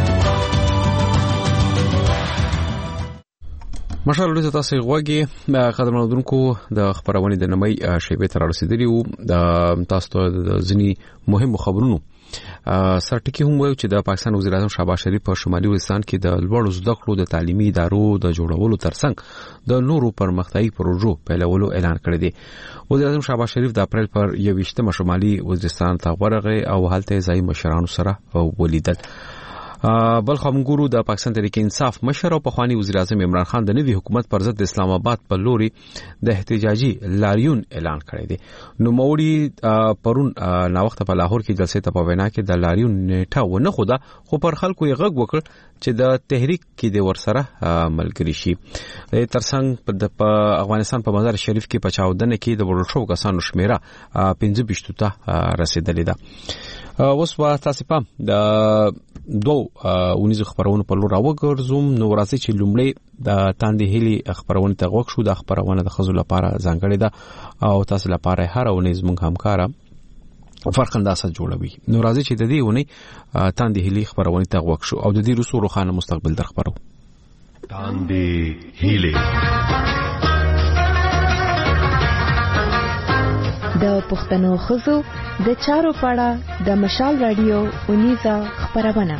مشال ورته تاسو غوږی قدرمنو دونکو د خبرونه د نمای شیبه تر رسیدلی وو د تاسو ته د ځنی مهمو خبرونو سرټکی هم وایي چې د پاکستان وزیر اعظم شهباز شریف په شمالي وزیرستان کې د لوړو زده کړو د تعلیمي ادارو د جوړولو ترڅنګ د نورو پرمختیایي پروژو پیلولو اعلان کړی دی. وزیر اعظم شهباز شریف د اپریل پر یوویشتمه شمالي وزیرستان ته ورغی او هلته ځای مشرانو سره ولیدل. بل خمګورو د پاکستان تحریک انصاف مشر او پخوانی وزیر اعظم عمران خان د نوي حکومت پر ضد اسلام آباد په لوري د احتجاجي لاریون اعلان کړی دی. نو موري پرون نا وخت په لاهور کې جلسې ته په وینا کې د لاریون نیټه ونه خوده خو پر خلکو یې غږ وکړ چې د تحریک کې د ورسره ملګری شي. ترڅنګ په افغانستان په مزار شریف کې په چاودنه کې د ورشو کسانو شمیره پنځه ویشت ته رسیدلې ده. اوس وا تاسو په د دوه ونیزو خبرونه په لور راوګرځوم. نو راځي چې لومړی د تاندې هلي خبرونه ته غوښ شو. د خبرونه د خزو لپاره ځانګړې ده او تاسو لپاره هر ونیز مونږ همکارا فرخنداسه جوړوي. نو راځي چې د دې ونی تاندې هلي خبرونه ته غوښ شو او د دې روسو روخانه مستقبل در خبرو تاندې هلي د پښتنو خزو د چارو پاړه د مشال رادیو اونیزه خبرونه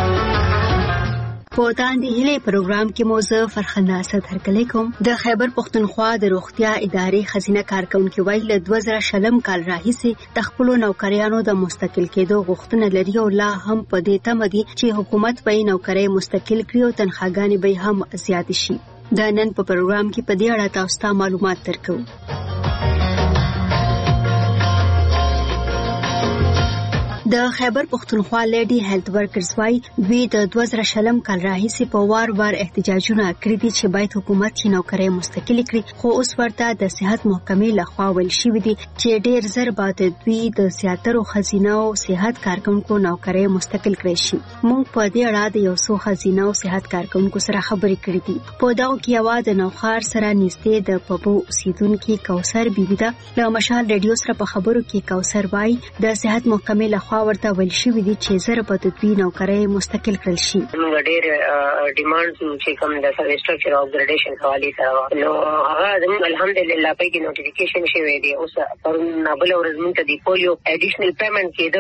په تاندې هلي پروګرام کې موزه فرخنده اسد هرکلی کوم. د خیبر پښتونخوا د روغتیا ادارې خزینه کارکونکو ویل د دوه زره شلم کال راهیسې د خپل نوکریانو د مستقل کېدو غوښتنه لري او لا هم په دې تمه دي چې حکومت به نوکری مستقل کړي او تنخواګانې به هم زیات شي. د نن په پروګرام کې په دې اړه تاسو ته معلومات درکو. د خیبر پښتونخوا لیډي هیلث ورکرز وايي دوی د دوه زره شلم کال راهیسې په وار وار احتجاجونه کړي دي چې باید حکومت چې نوکری مستقل کړي خو اوس ورته د صحت محکمې لخوا ویل شوی دی چې ډیر زر به دوی د سیاترو خزینه او صحت کارکونکو نوکری مستقل کړي شي. موږ په دې اړه د یو څو خزینه او صحت کارکونکو سره خبرې کړې دي. په داو کې یو د نوخار سره نږدې د پبو اوسیدونکو کوثر بیبي ده. له مشال ریډیو سره په خبرو کې کوثر وايي د صحت محکمې لخوا ورته ویل شوی دی چې زر په دوی نوکری مستقل کړل شي. موږ ډېر ډیمانډز چې کوم د سرویس سټرکچر او اپګریډیشن حواله سره نو هغه زموږ الحمدلله په کې نوټیفیکیشن شوی دی. اوس پرون نابل ورځ موږ ته دی پولیو اډیشنل پیمنٹ کېدو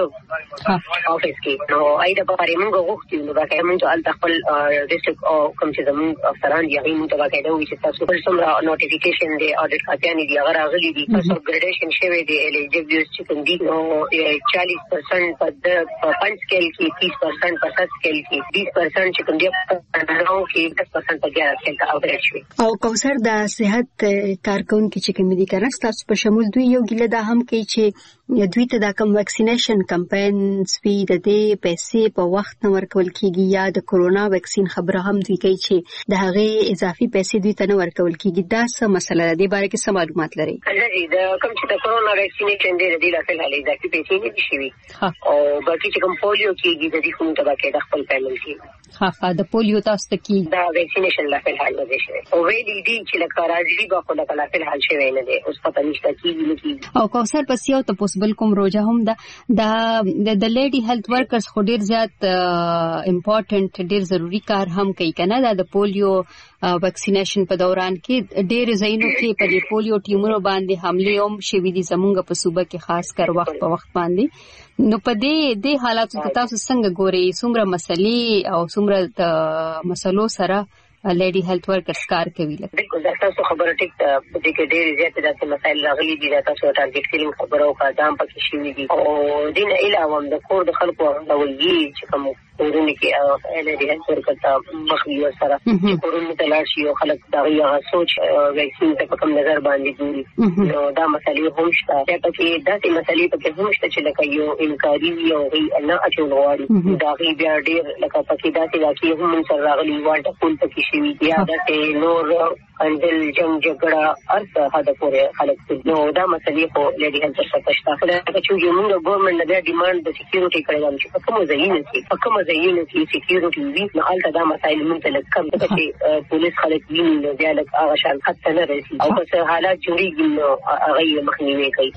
افیس کې نو اېدا په اړه موږ غوښتو نو دا کې موږ ال خپل ډیسټریکټ او کوم چې زموږ افسران دي هغه موږ ته واکې دوی چې تاسو پر څومره نوټیفیکیشن دی اډیټ کاپیانی دی هغه راغلي دي تاسو اپګریډیشن شوی دی الیجیبل چې کوم دي نو چالیس پرسنټ په د پنځ سکیل کې تیس پرسنټ په سات سکیل کې بیس پرسنټ چې کوم دی نو کې دس پرسنټ په ګیار سکیل ته اپګریډ شوی. او کوثر د صحت کارکونکو چې کوم دي کنه تاسو په شمول دوی یو ګله دا هم کوي چې دوی ته دا کوم ویکسینیشن کمپاین سپی د دې پیسې په وخت نه ورکول کیږي یا د کورونا ویکسین خبره هم دوی کوي چې د هغه اضافي پیسې دوی ته نه ورکول کیږي. دا څه مسله ده د باره کې څه معلومات لري؟ لري د کوم چې د کورونا ویکسینیشن دی د دې لپاره هلي اضافي پیسې نه دي شوی او باقي چې کوم پولیو کیږي د دې کوم ته باقي د خپل پیمنټ کیږي. ها ها د پولیو تاسو ته کی دا ویکسینیشن لپاره حل نه شي او ویلي دي چې لکه راځي به خو لپاره حل شوی نه دی. اوس پته نشته کیږي نه کیږي. او کوثر پس یو ته پوسبل کوم روزه هم دا د د لیډي هیلث ورکرز خو ډیر زیات امپورټنت ډیر ضروری کار هم کوي کنه. دا د پولیو ویکسینیشن په دوران کې ډیر زینو کې په دې پولیو ټیمونو باندې حمله هم شوې دي زمونږ په صوبه کې خاص کر وخت په وخت باندې. نو په دې د حالاتو ته تاسو څنګه ګورئ څومره مسلې او څومره مسلو سره لیډي هیلث ورکرز کار کوي؟ بالکل دا تاسو خبره ټیک ده په دې کې ډېر زیات داسې مسایل راغلي دي دا تاسو ټارګټ کیلینګ خبره او قدم پکې شوی دي او دین علاوه د کور د خلکو د ویي چې کوم کورونه کې لیډي هیلث ورکرز مخوي سره چې کورونه ته لاړ شي او خلک دا یو سوچ ویکسین ته په کوم نظر باندې ګوري نو دا مسلې هم شته. پکې داسې مسلې پکې هم شته چې لکه یو انکاري او نه اچول غواړي دا بیا ډېر لکه پکې داسې واقعي هم سره راغلي والټه کول پکې شوي یا د نور انځل جنگ جګړه ارڅه هدا پورې خلک نو دا مسلې خو لیډي هلت څخه شته خو دا چې موږ ګورنمنت د ډیماند د سکیورټي کړی چې په کوم ځایونو کې په کوم ځایونو کې سکیورټي وي نو البته دا مسایل موږ ته کم چې پولیس خلک ویني نو بیا لکه هغه شان خط نه رسي او که حالات جوړیږي نو هغه مخنیوي کوي.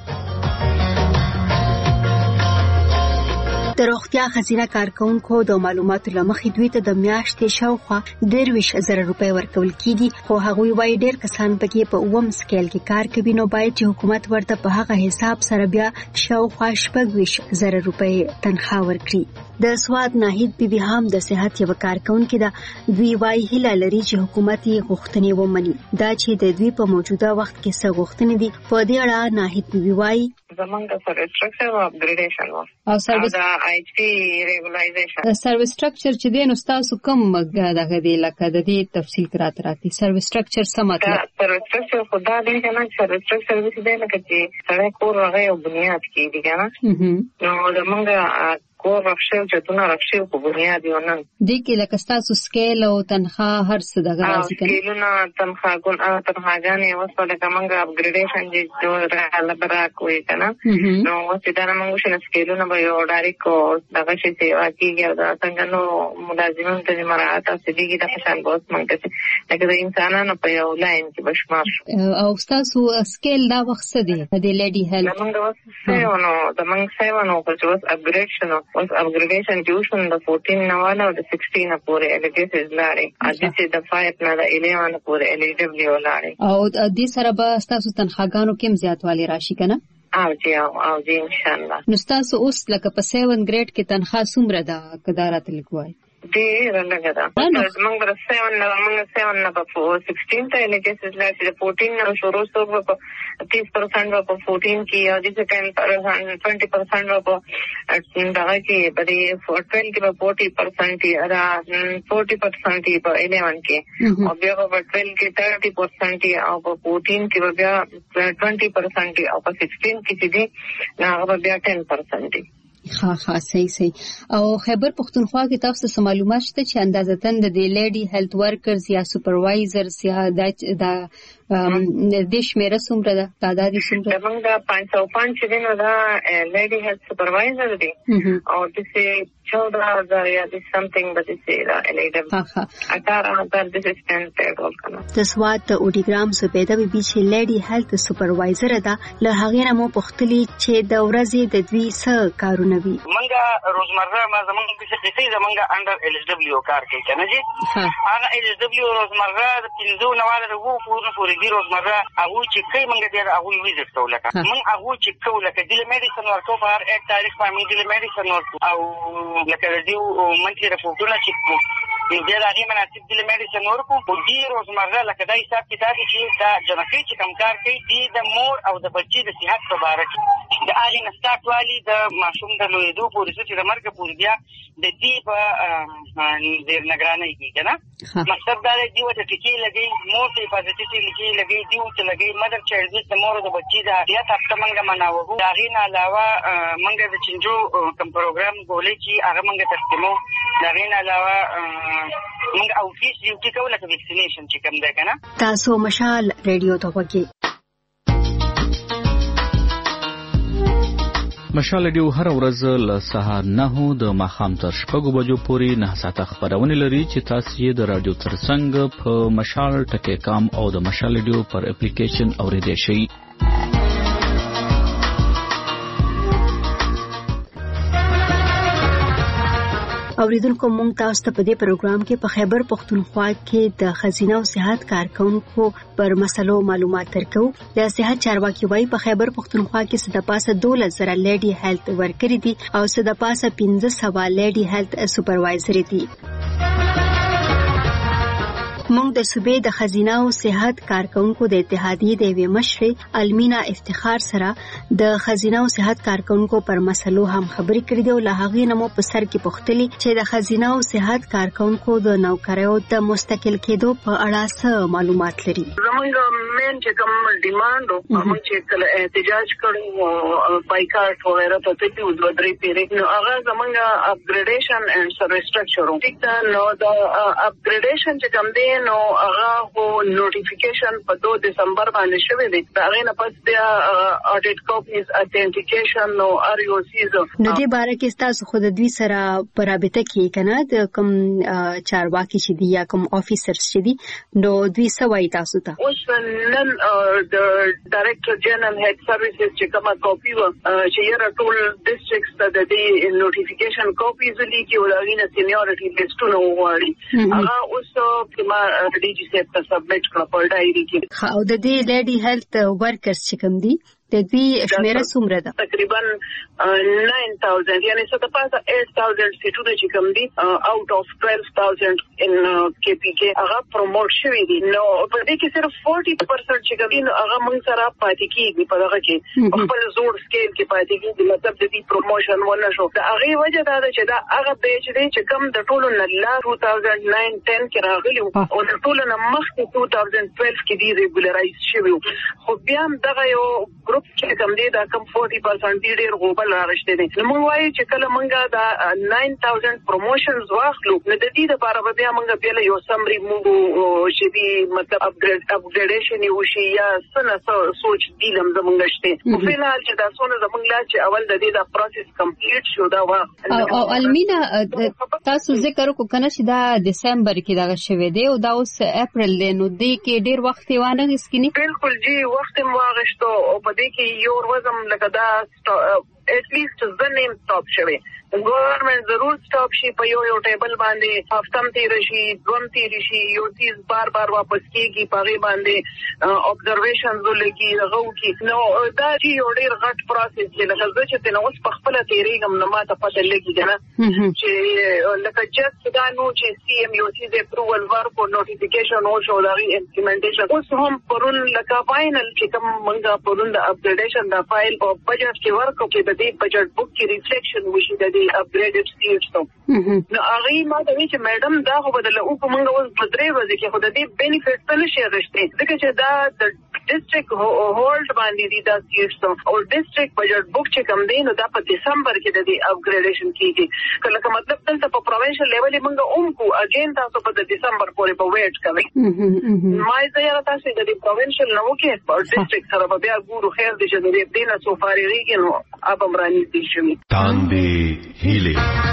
د روغتیا خزینه کارکونکو د معلوماتو لمخې دوی ته د میاشتې شاوخوا درویش زره روپۍ ورکول کیږي خو هغوی وايي ډېر کسان پکې په اووم سکیل کې کار کوي نو باید چې حکومت ورته په هغه حساب سره بیا شاوخوا شپږویش زره روپۍ تنخواه ورکړي. د سواد ناهید بي بي هم د صحت یو کارکونکو ده دوی وايي هیله لري چې حکومت یې غوښتنې ومني دا چې د دوی په موجوده وخت کې څه غوښتنې دي په دې اړه ناهید بي بي وايي زمونږ سره سټرکچر او اپګریډیشن و او سرویس دا آی ټي ریګولایزیشن سرویس سټرکچر چې دی نو تاسو کوم دغه دی لکه د دې تفصیل کراته راځي سرویس سټرکچر څه مطلب سرویس سټرکچر خدا دې کنه سرویس سټرکچر دې دی لکه چې سره کور هغه یو بنیاد کې دی کنه نو زمونږ کور رخصه چې تونه رخصه په بنیاد یو نه دي کې لکه تاسو سکیل او تنخواه هر څه دغه راځي کنه سکیلونه تنخواهګون تنخواهګانې وسو لکه موږ اپګریډیشن چې دوه لبرا کوي کنه نو چې دا موږ شنه سکیلونه به یو ډایرکټ کو دغه شي سیوا کیږي دا څنګه نو ملازمین ته مراعات او سړيږي د فشار بوس مونږ ته لکه د انسانانو په یو لاین کې بشمار او تاسو سکیل دا وخت څه دی د لیډي هیلث موږ وسه نو د موږ سیوا نو چې اوس اپګریډ اوس اپګریډیشن ټیوشن د چودہ نواله او د شپږ پورې الیجیبل لاري ا دې چې د پنځه نه د الیون پورې الیجیبل لاري او دې سره به تاسو تنخواهګانو کې زیاتوالی راشي کنه او جی او جی ان شاء الله نو تاسو اوس لکه په سیون ګریډ کې تنخواه څومره ده کدارات لیکوي ډېر لږه ده موږ د سیون نه موږ سیون نه په شپږ ته الیجیبل لاري د چودہ نه شروع شو په تیس پرسنٹ په چودہ کې او د ټین پرسنٹ بیس پرسنٹ په دغه کې په دې چودہ کې په چالیس پرسنٹ را چالیس پرسنٹ په الیون کې او بیا په چودہ کې تیس پرسنٹ او په چودہ کې بیا بیس پرسنٹ او په شپږ کې چې دي هغه بیا دس پرسنٹ ها ها صحیح صحیح او خیبر پختونخوا کې تاسو څه معلومات شته چې اندازتن د لیډي هیلث ورکرز یا سپروایزرز یا د د شمیره څومره ده تعداد څومره ده موږ د پنځه سوه پنځه چې دینو دا لیډي هیلث سپروایزر دی او د سه چودہ ہزار یا د سمثینګ به د سه لیډي ها ها اٹھارہ ہزار د سیستم ټیبل کنه د سواد د اوډیګرام زبیده بي بي چې لیډي هیلث سپروایزر ده له هغه نه مو پختلی چې د ورځې د دوی څه کارونه وي منګه روزمره ما زمونږ په شخصي زمونږ انډر ایل ایس ډبلیو کار کوي کنه جی هغه ایل ایس ډبلیو روزمره د پنځو نواله د وو پورو پورې دی روزمره هغه چې کوي منګه دی هغه ویزټ کوله من هغه چې کوله کله میډیسن ورکو په هر یک تاریخ باندې د میډیسن ورکو او لکه دیو منټي رپورټونه چې بیا هغه مناسب د میډیسن ورکو او دی روزمره لکه دا حساب کتاب چې دا جنکی چې کم کار کوي دی د مور او د بچي د صحت په اړه کې د اړین سٹاک والی د ماشوم د لویدو پورې چې د مرګ پورې بیا د دې په ډیر نگرانی کې کنه مقصد دا دی چې ټکی لګي مور ته حفاظتي لګي لګي دیو چې لګي مدر چایلډ د مور د بچي د حیات هفته منګه مناوو دا غي نه علاوه منګه د چنجو کوم پروګرام ګولې چې هغه منګه تقسیمو دا غي نه علاوه منګه او فیس ډیوټي کوله د ویکسینیشن چې کوم ده کنه تاسو مشال ریډیو ته وګورئ مشال ډیو هر ورځ له سهار نه د ماښام تر شپږو بجو پورې نه ساعته خبرونه لري چې تاسو یې د رادیو ترڅنګ په مشال ټکی کام او د مشال ډیو پر اپلیکیشن اوریدئ شئ. اوریدونکو مونږ تاسو ته په دې پروګرام کې په خیبر پختونخوا کې د خزینه او صحت کارکونکو پر مسلو معلومات درکو. د صحت چارواکي وايي په خیبر پختونخوا کې څه د پاسه دولس زره لیډي هیلث ورکري دي او څه د پاسه پنځه سوه لیډي هیلث سپروایزر دي. مونږ د صوبې د خزینه او صحت کارکونکو د اتحادیې د وی مشر المینا افتخار سره د خزینه او صحت کارکونکو پر مسلو هم خبرې کړې دي او له هغې نه مو په سر کې پوښتلي چې د خزینه او صحت کارکونکو د نوکریو د مستقل کېدو په اړه څه معلومات لري. زمونږ مین چې کوم ډیماند او موږ چې کله احتجاج کړو بایکاټ وغیرہ ته ته د ودرې پیری نو هغه زمونږ اپګریډیشن اینڈ سرویس سټرکچر ټیک دا نو د اپګریډیشن چې کوم دی نو هغه هو نوټیفیکیشن په دوه دسمبر باندې شوی دی. دا غینه پس بیا اډیټ کاپیز اتنټیکیشن نو ار یو سیز نو دې باره کې تاسو خود دوی سره پرابطه کې کنه د کوم چارواکي چې دی یا کوم افیسرز چې دی نو دوی سوای تاسو ته اوس نن د ډایریکټر جنرال هډ سرویسز چې کومه کاپی و چې یې ټول ډیسټریکټس ته د دې نوټیفیکیشن کاپیز لیکي او دا غینه سینیورټي لیسټونه وغواړي هغه اوس ما ډي جی سي ته سبمټ کړ په ډایری کې. او د دې لیډي هیلث ورکرز چې کوم دي د دې شمیره څومره ده؟ تقریبا نو هزار یعنی څه د پاسه اټ هزار سیټونه چې کوم دي اوټ اف بارہ هزار ان کې پی کې هغه پروموټ شوی دي. نو په دې کې صرف چالیس پرسنټ چې کوم دي هغه موږ سره پاتې کیږي په دغه کې خپل زور سکیل کې پاتې کیږي. مطلب د دې پروموشن ونه شو د هغه وجه دا ده چې دا هغه پیج دی چې کوم د ټولو نه لا دو هزار نو دس کې راغلی او د ټولو نه مخکې دو هزار دوه کې دی ریګولرایز شوی. خو بیا هم دغه یو چې کوم دی دا کوم چالیس پرسنټ دی ډیر غوبل راغشته دي. نو موږ وایو چې کله موږ دا نو هزار پروموشنز واخلو نو د دې لپاره به بیا موږ بیا یو سمري موږ چې دی مطلب اپګریډ اپګریډیشن یو شي یا څنګه سوچ دی لم زمونږ شته. په فلحال چې دا څونه زمونږ لا چې اول د دې دا پروسس کمپلیټ شو دا وا او المینا تاسو ذکر کو کنه چې دا دسمبر کې دا شوه دی او دا اوس اپریل دی نو دې کې ډیر وخت وانه غسکینی. بالکل جی وخت مو واغشتو او په دې کې یو ورځم لکه دا at least the name stop شوی. گورنمنٹ ضرور سٹاپ شي په یو یو ټیبل باندې هفتم تیر شي دوم تیر شي یو چیز بار بار واپس کیږي پغې باندې observations ولګي غو کی نو دا یو ډیر غټ پروسس دی لکه چې تنه اوس په خپل تیریږم نو ماته پته لګي کنه چې لکه چې دا نو چې سی ایم یو چیز اپروول ورک او نوټیفیکیشن او شو دا امپلیمنټیشن اوس هم پرون لکه فائنل چې کوم منګه پرون د اپډیټیشن د فایل او بجټ کې ورک او کې د دې بجټ بک کې ریفلیکشن وشي د اپګریډډ سټیټس ته نو هغه ما ته چې میډم دا خو بدله او په موږ اوس په درې ورځې کې خو د دې بینیفټ څه نشي غشته ځکه چې دا د ډیسټریکټ هولډ باندې دي دا سټیټس او ډیسټریکټ بجټ بک چې کم دی نو دا په دسمبر کې د دې اپګریډیشن کیږي کله که مطلب دلته په پروینشل لیول موږ اوم کو اگین تاسو په دسمبر پورې په ویټ کوي ما یې زیاره تاسو د دې پروینشل نو کې په ډیسټریکټ سره به بیا ګورو خیر دې چې دې دینه سو فارېږي نو اب امرانی دي شوی تاندې هیله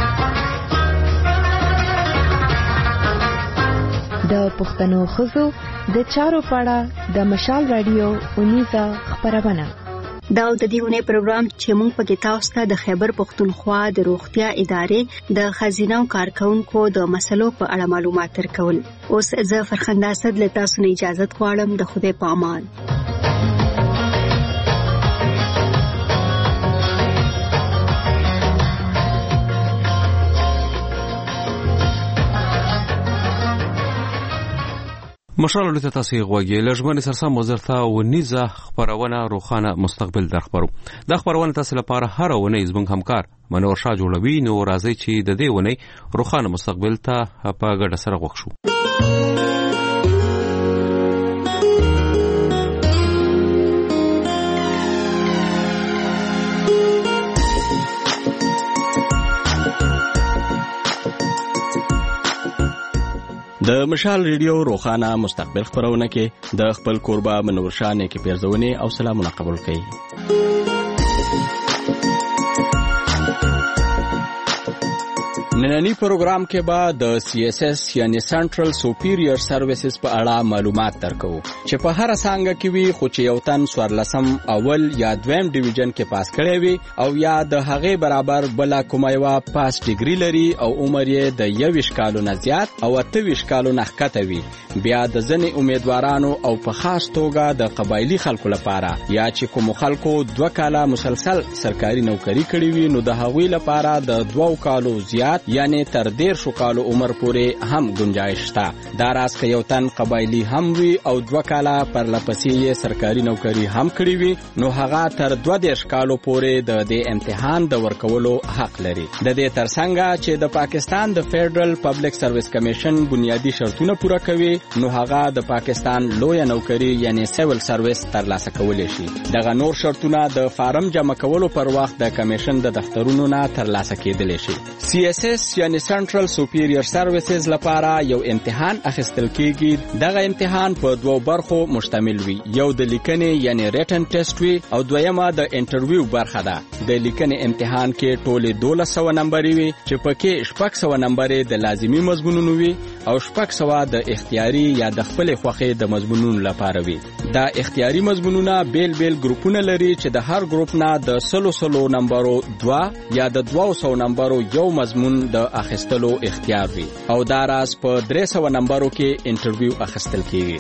د پښتنو خزو د چارو پاړه د مشال رادیو اونیزه خبرونه دا د دیونه پروګرام چې موږ په کې تاسو ته د خیبر پښتونخوا د روغتیا ادارې د خزینه او کارکونکو د مسلو په اړه معلومات ورکول. اوس زه فرخنده اسد له تاسو نه اجازه غواړم. د خدای په امان. مشال له تاسو غوږی لږمن سرسم وزارت او نيزه خبرونه روخانه مستقبل در خبرو د خبرونه تاسو لپاره هر ونه زموږ همکار منور شاه جوړوي نو راځي چې د دې ونه روخانه مستقبل ته په ګډه سره وښو. د مشال ریډیو روخانه مستقبل خبرونه کې د خپل کوربه منور شاه نه کې پیرزونه او سلامونه قبول کړئ. نننی پروګرام کې به د سی ایس ایس یعنی سنټرل سوپیریور سرویسز په اړه معلومات درکو چې په هر څنګه کې وي خو چې یو تن سوارلسم اول یا دویم ډیویژن کې پاس کړی وي او یا د هغه برابر بل کومه یو پاس ډیګری لري او عمر یې د یویش کالو نه زیات او اتویش کالو نه ښکته وي بیا د ځنې امیدوارانو او په خاص توګه د قبایلی خلکو لپاره یا چې کوم خلکو دوه کاله مسلسل سرکاري نوکری کړې وي نو د هغوی لپاره د دوه کالو زیات یعنی تر دیر شو کالو عمر پورې هم گنجائش شته. دا راز که یو تن قبایلی هم وي او دوه کاله پر لپسې یې سرکاري نوکری هم کړی وي نو هغه تر دوه دیرش کالو پورې د دې امتحان د ورکولو حق لري. د دې ترڅنګ چې د پاکستان د فیډرل پبلک سرویس کمیشن بنیادی شرطونه پوره کوي نو هغه د پاکستان لوی نوکری یعنی سیول سرویس ترلاسه کولی شي. دغه نور شرطونه د فارم جمع کولو پر وخت د کمیشن د دفترونو نه ترلاسه کېدلی شي. سی ایس ایس اس یعنی سنټرل سوپیریور سرویسز لپاره یو امتحان اخیستل کیږي. دغه امتحان په دوو برخو مشتمل وي. یو د لیکنې یعنی ریټن ټیسټ وي او دویمه د انټرویو برخه ده. د لیکنې امتحان کې ټولې دولس سوه نمبرې وي چې پکې شپږ سوه نمبرې د لازمي مضمونونو وي او شپږ سوه د اختیاري یا د خپلې خوښې د مضمونونو لپاره وي. دا اختیاري مضمونونه بیل بیل ګروپونه لري چې د هر ګروپ نه د سلو سلو نمبرو دوا یا د دوه سوو نمبرو یو مضمون د اخیستلو اختیار وي او دا راز په درې سوه نمبرو کې انټرویو اخیستل کیږي.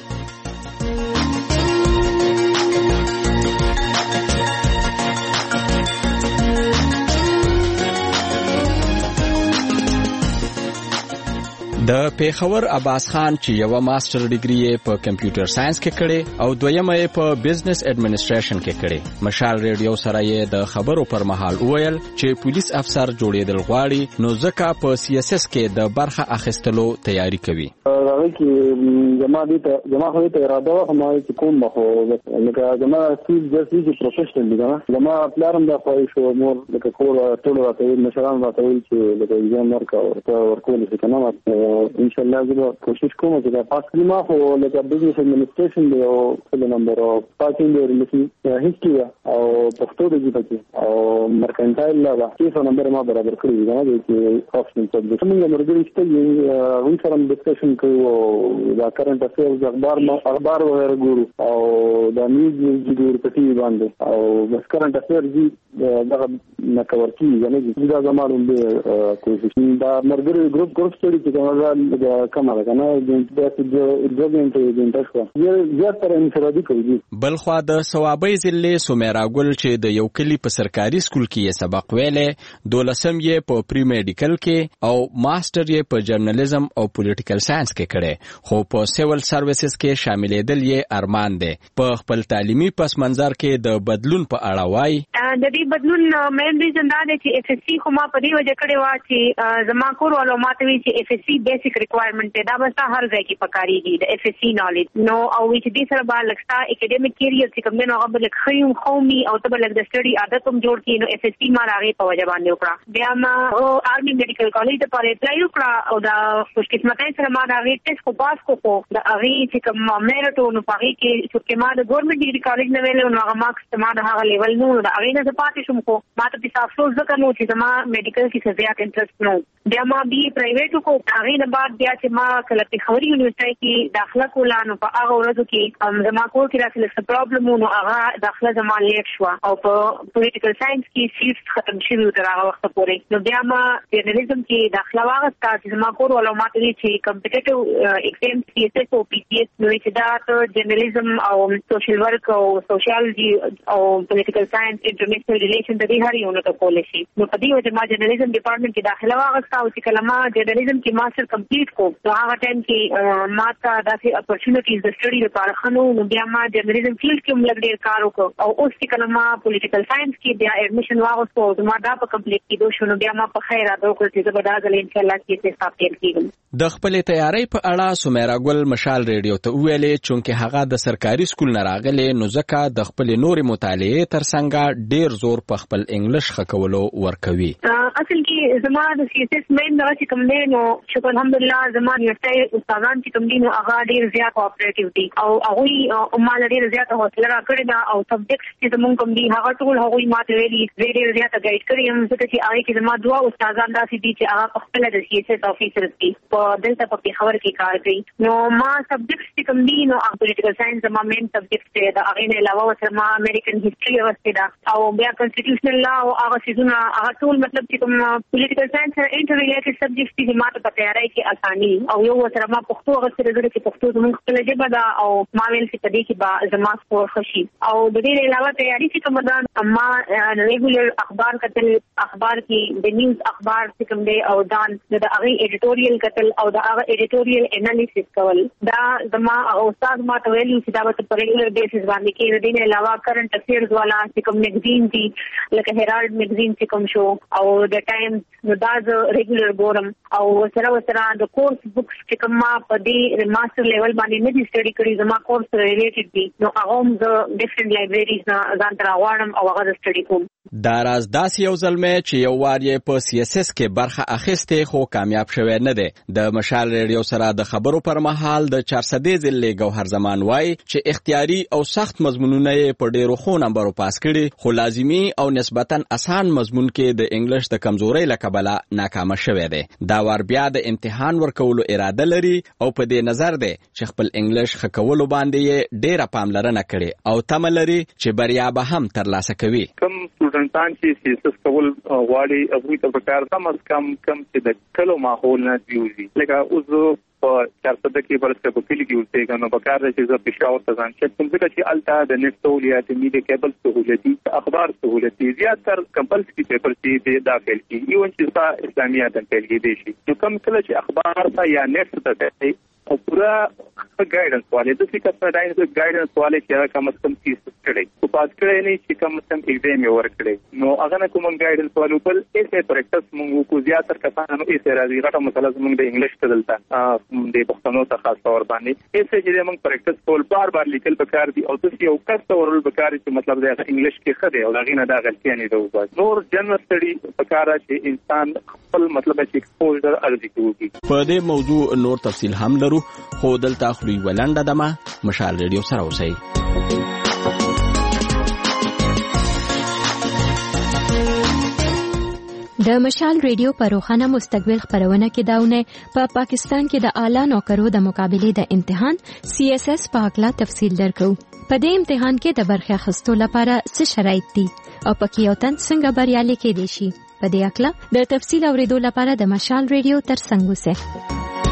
د پیښور عباس خان چې یو ماستر ډیګري یې په کمپیوټر ساينس کې کړي او دویمه یې په بزنس اډمنسټریشن کې کړي. مشال ریډیو سره یې د خبرو پر مهال وویل چې پولیس افسر جوړېدل غواړي نو ځکه په سی اس اس کې د برخه اخیستلو تیاری کوي. هغه کې جما دي ته جما خو ته اراده و هم چې کوم مخو لکه جما سیل د سیل پروفیشنل دي نه جما پلان د خو شو مور لکه کور ټول راته مشران راته ویل چې لکه یې مرکه او ورکول چې کنه ان شاء الله زه کوشش کوم چې دا پاس کړم. خو لکه بزنس اډمنسټریشن دی او څه نمبر او پاتین دی ریلیشن هیستوري او پښتو دی پکې او مرکنټایل لا څه نمبر ما برابر کړی دی نه چې آپشن سبجیکټ موږ مرګري چې وی سره ډسکشن کوو دا کرنٹ افیرز اخبار اخبار وغیرہ ګورو او دا نیوز ګورو په ټي وي باندې او بس کرنٹ افیرز دا نه کور کیږي نه دا زموږ د کوشش دا مرګري ګروپ ګروپ سټډي چې دا کمره کنه د دغه د شو زیاتره انفرادي کوي. بلخوا د ثوابي ضلع سومیرا ګل چې د یو کلی په سرکاري سکول کې سبق ویلې دولسم یې په پری میډیکل کې او ماستر یې په جرنالیزم او پولیټیکل ساينس کې کړي خو په سیول سرویسز کې شاملېدل یې ارمان دی. په خپل تعلیمي پس منظر کې د بدلون په اړه وایي د دې بدلون مین ریزن دا دی چې اف اس سی خو ما په دې وجه کړی و چې زما کور ولو ماته وی چې اف اس سی بیسیک ریکوایرمنٹ دا بس هر ځای کې پکاريږي د اف اس سی نالج نو او چې دې سره به لکستا اکیډمیک کیریئر چې کوم نه هغه بل خيوم قومي او ته بل د سټډي عادت هم جوړ کړي نو اف اس سی ما راغی په وجه باندې وکړه. بیا ما آرمي میډیکل کالج ته پاره اپلای وکړه او دا خوش قسمتۍ سره ما راغی ټیسټ کو پاس کو کو دا هغه چې کوم میرټو نو پاره کې چې ما د ګورنمنت ډیګري کالج نه ویل نو هغه مارکس ما د هغه لیول نو دا هغه نه پاتې شوم کو ما ته په افسوس ځکه نو چې ما میډیکل کې زیات انټرست نو. بیا ما بي پرایویټ کو هغه نه بعد بیا چې ما کله په خوري یونیورسيټي کې داخله کوله نو په هغه ورځو کې زما کور کې راځل څه پرابلم نو هغه داخله زما لیټ شو او په پولیټیکل ساينس کې سیټ ختم شوی تر هغه وخت پورې. نو بیا ما جرنالیزم کې داخله واغسته چې زما کور ولو ماته چې کمپټیټیو ایگزام سی اس اس او پی سی اس نو چې دا جرنالیزم او سوشل ورک او سوشیالوجي او پولیټیکل ساينس انټرنیشنل ریلیشن د دې هر یو نه کولای شي. نو په دې وجه ما جرنالیزم ډپارټمنټ کې داخله واغسته او چې کله ما جرنالیزم کې ماستر کمپلیټ کو نو هغه ټایم کې ما ته داسې اپورچونټیز د سټډي لپاره خنو نو بیا ما جرنالیزم فیلډ کې هم لږ ډېر کار وکړ او اوس چې کله ما پولیټیکل ساينس کې بیا اډمیشن واغوستو او ما دا په کمپلیټ کېدو شو نو بیا ما په خیر راځو کړ چې زه به دا ځل ان شاء الله کې څه ستاپیر کېږم. د خپلې تیاری په اړه سومیرا ګل مشال ریډیو ته ویلې چې هغه د سرکاري سکول نه راغلی نو ځکه د خپلې نورې مطالعې ترڅنګ ډېر زور په خپل انګلیش خکولو ورکوي. اصل کې زما د سی اس اس مین دا چې کوم دی نو شکر الحمدلله زما یوټای استادان چې کوم دي نو هغه ډېر زیات کوآپریټیو دي او هغه مال ډېر زیات حوصله راکړي دا او سبجیکټ چې زمونږ کوم دي هغه ټول هغه ماته ویلي ډېر زیات ګایډ کړی هم ځکه چې هغه کې زما دوه استادان داسې دي چې هغه خپل د سی اس اس افیسر دي په دلته په خبر کې کار کوي. نو ما سبجیکټ چې کوم دي نو پولیټیکل ساينس زما مین سبجیکټ دی دا هغه نه علاوه سره ما امریکن هیستوري واستې دا او بیا کنسټیټیوشنل لا او هغه سيزونه هغه ټول مطلب چې کوم پولیټیکل ساينس انټر ریلیټډ سبجیکټ دي ما ته په تیاری کې اساني او یو سره ما پښتو هغه سره د پښتو زموږ خپل ژبه ده او ما ویل چې په دې کې با زما سکور خشي او د دې علاوه تیاری چې کوم ده ما ریګولر اخبار کتل اخبار کې د نیوز اخبار چې کوم دی او دان د هغه ایډیټوریل کتل کول او دا هغه ایډیټوریل انالیسس کول دا زما استاد ما ته ویلي چې دا به په ریګولر بیسس باندې کې د دې علاوه کرنٹ افیرز والا چې کوم میگزین دي لکه هیرالد میگزین چې کوم شو او د ټایمز نو دا ز ریګولر ګورم او سره سره د کورس بوکس چې کوم ما په دې ماستر لیول باندې نه دي سټډي کړی زما کورس ریلیټډ دي نو هغه هم د ډیفرنٹ لایبرریز نه ځان تر غواړم او هغه سټډي کوم. دا راز داسې یو ځلمه چې یو وار یې په سی اس اس کې برخه اخیسته خو کامیاب شوی نه دی. د مشال ریډیو سره د خبرو پر مهال د چار سدې ضلع ګوهر زمان وای چې اختیاري او سخت مضمونونه یې په ډیرو خو نمبرو پاس کړي خو لازمی او نسبتا اسان مضمون کې د انګلیش د کمزورۍ لکبله ناکام شوی دی. دا ور بیا د امتحان ورکولو اراده لري او په دې نظر دی چې خپل انګلیش خکولو باندې ډیره پاملرنه کړي او تمه لري چې بریا به هم ترلاسه کوي. کم سټوډنټان چې سیاست کول غواړي هغوی ته پکار کم از کم کم چې د کلو ماحول نه دیوزي لکه اوس په چارسده کې بلسته په کلی کې اوسېږم نو پکار دی چې زه پېښور ته ځم چې کوم ځکه چې هلته د نت سهولیات میډیا کیبل سهولتي اخبار سهولتي زیاتر کمپلسري پیپر چې دا فیل کېږي ایون چې ستا اسلامیات هم فیل کېدی شي نو کوم کله چې اخبار ته یا نت ته کوي او پورا ګایډنس والے د څه کس نه د ګایډنس والے چې کم از کم تیس کړي او پاس کړي نه چې کم از کم ایگزام یې ورکړي نو هغه نه کوم ګایډنس والو بل ایسه پریکټس موږ کو زیاتره کسانو ایسه راځي غټه مسله موږ د انګلیش ته دلته د پښتنو ته خاص تور باندې ایسه چې موږ پریکټس کول بار بار لیکل پکار دي او تاسو یو کس تورل پکار چې مطلب د انګلیش کې خده او دغه نه دا غلطي نه دی نور جنرال سټډي پکار چې انسان خپل مطلب چې ایکسپوزر ارزي کوي. په دې موضوع نور تفصیل هم لرو خو دلته خو ولنډه دمه مشال ریډیو سره اوسئ. د مشال ریډیو په روخانه مستقبل خبرونه کې داونه په پا پاکستان کې د اعلی نوکرو د مقابله د امتحان سی اس اس په اړه تفصیل درکو. په دې امتحان کې د برخه اخیستو لپاره څه شرایط دي او پکې یو تن څنګه بریالي کېدی شي په دې اړه د تفصیل اوریدو لپاره د مشال ریډیو تر څنګ اوسئ.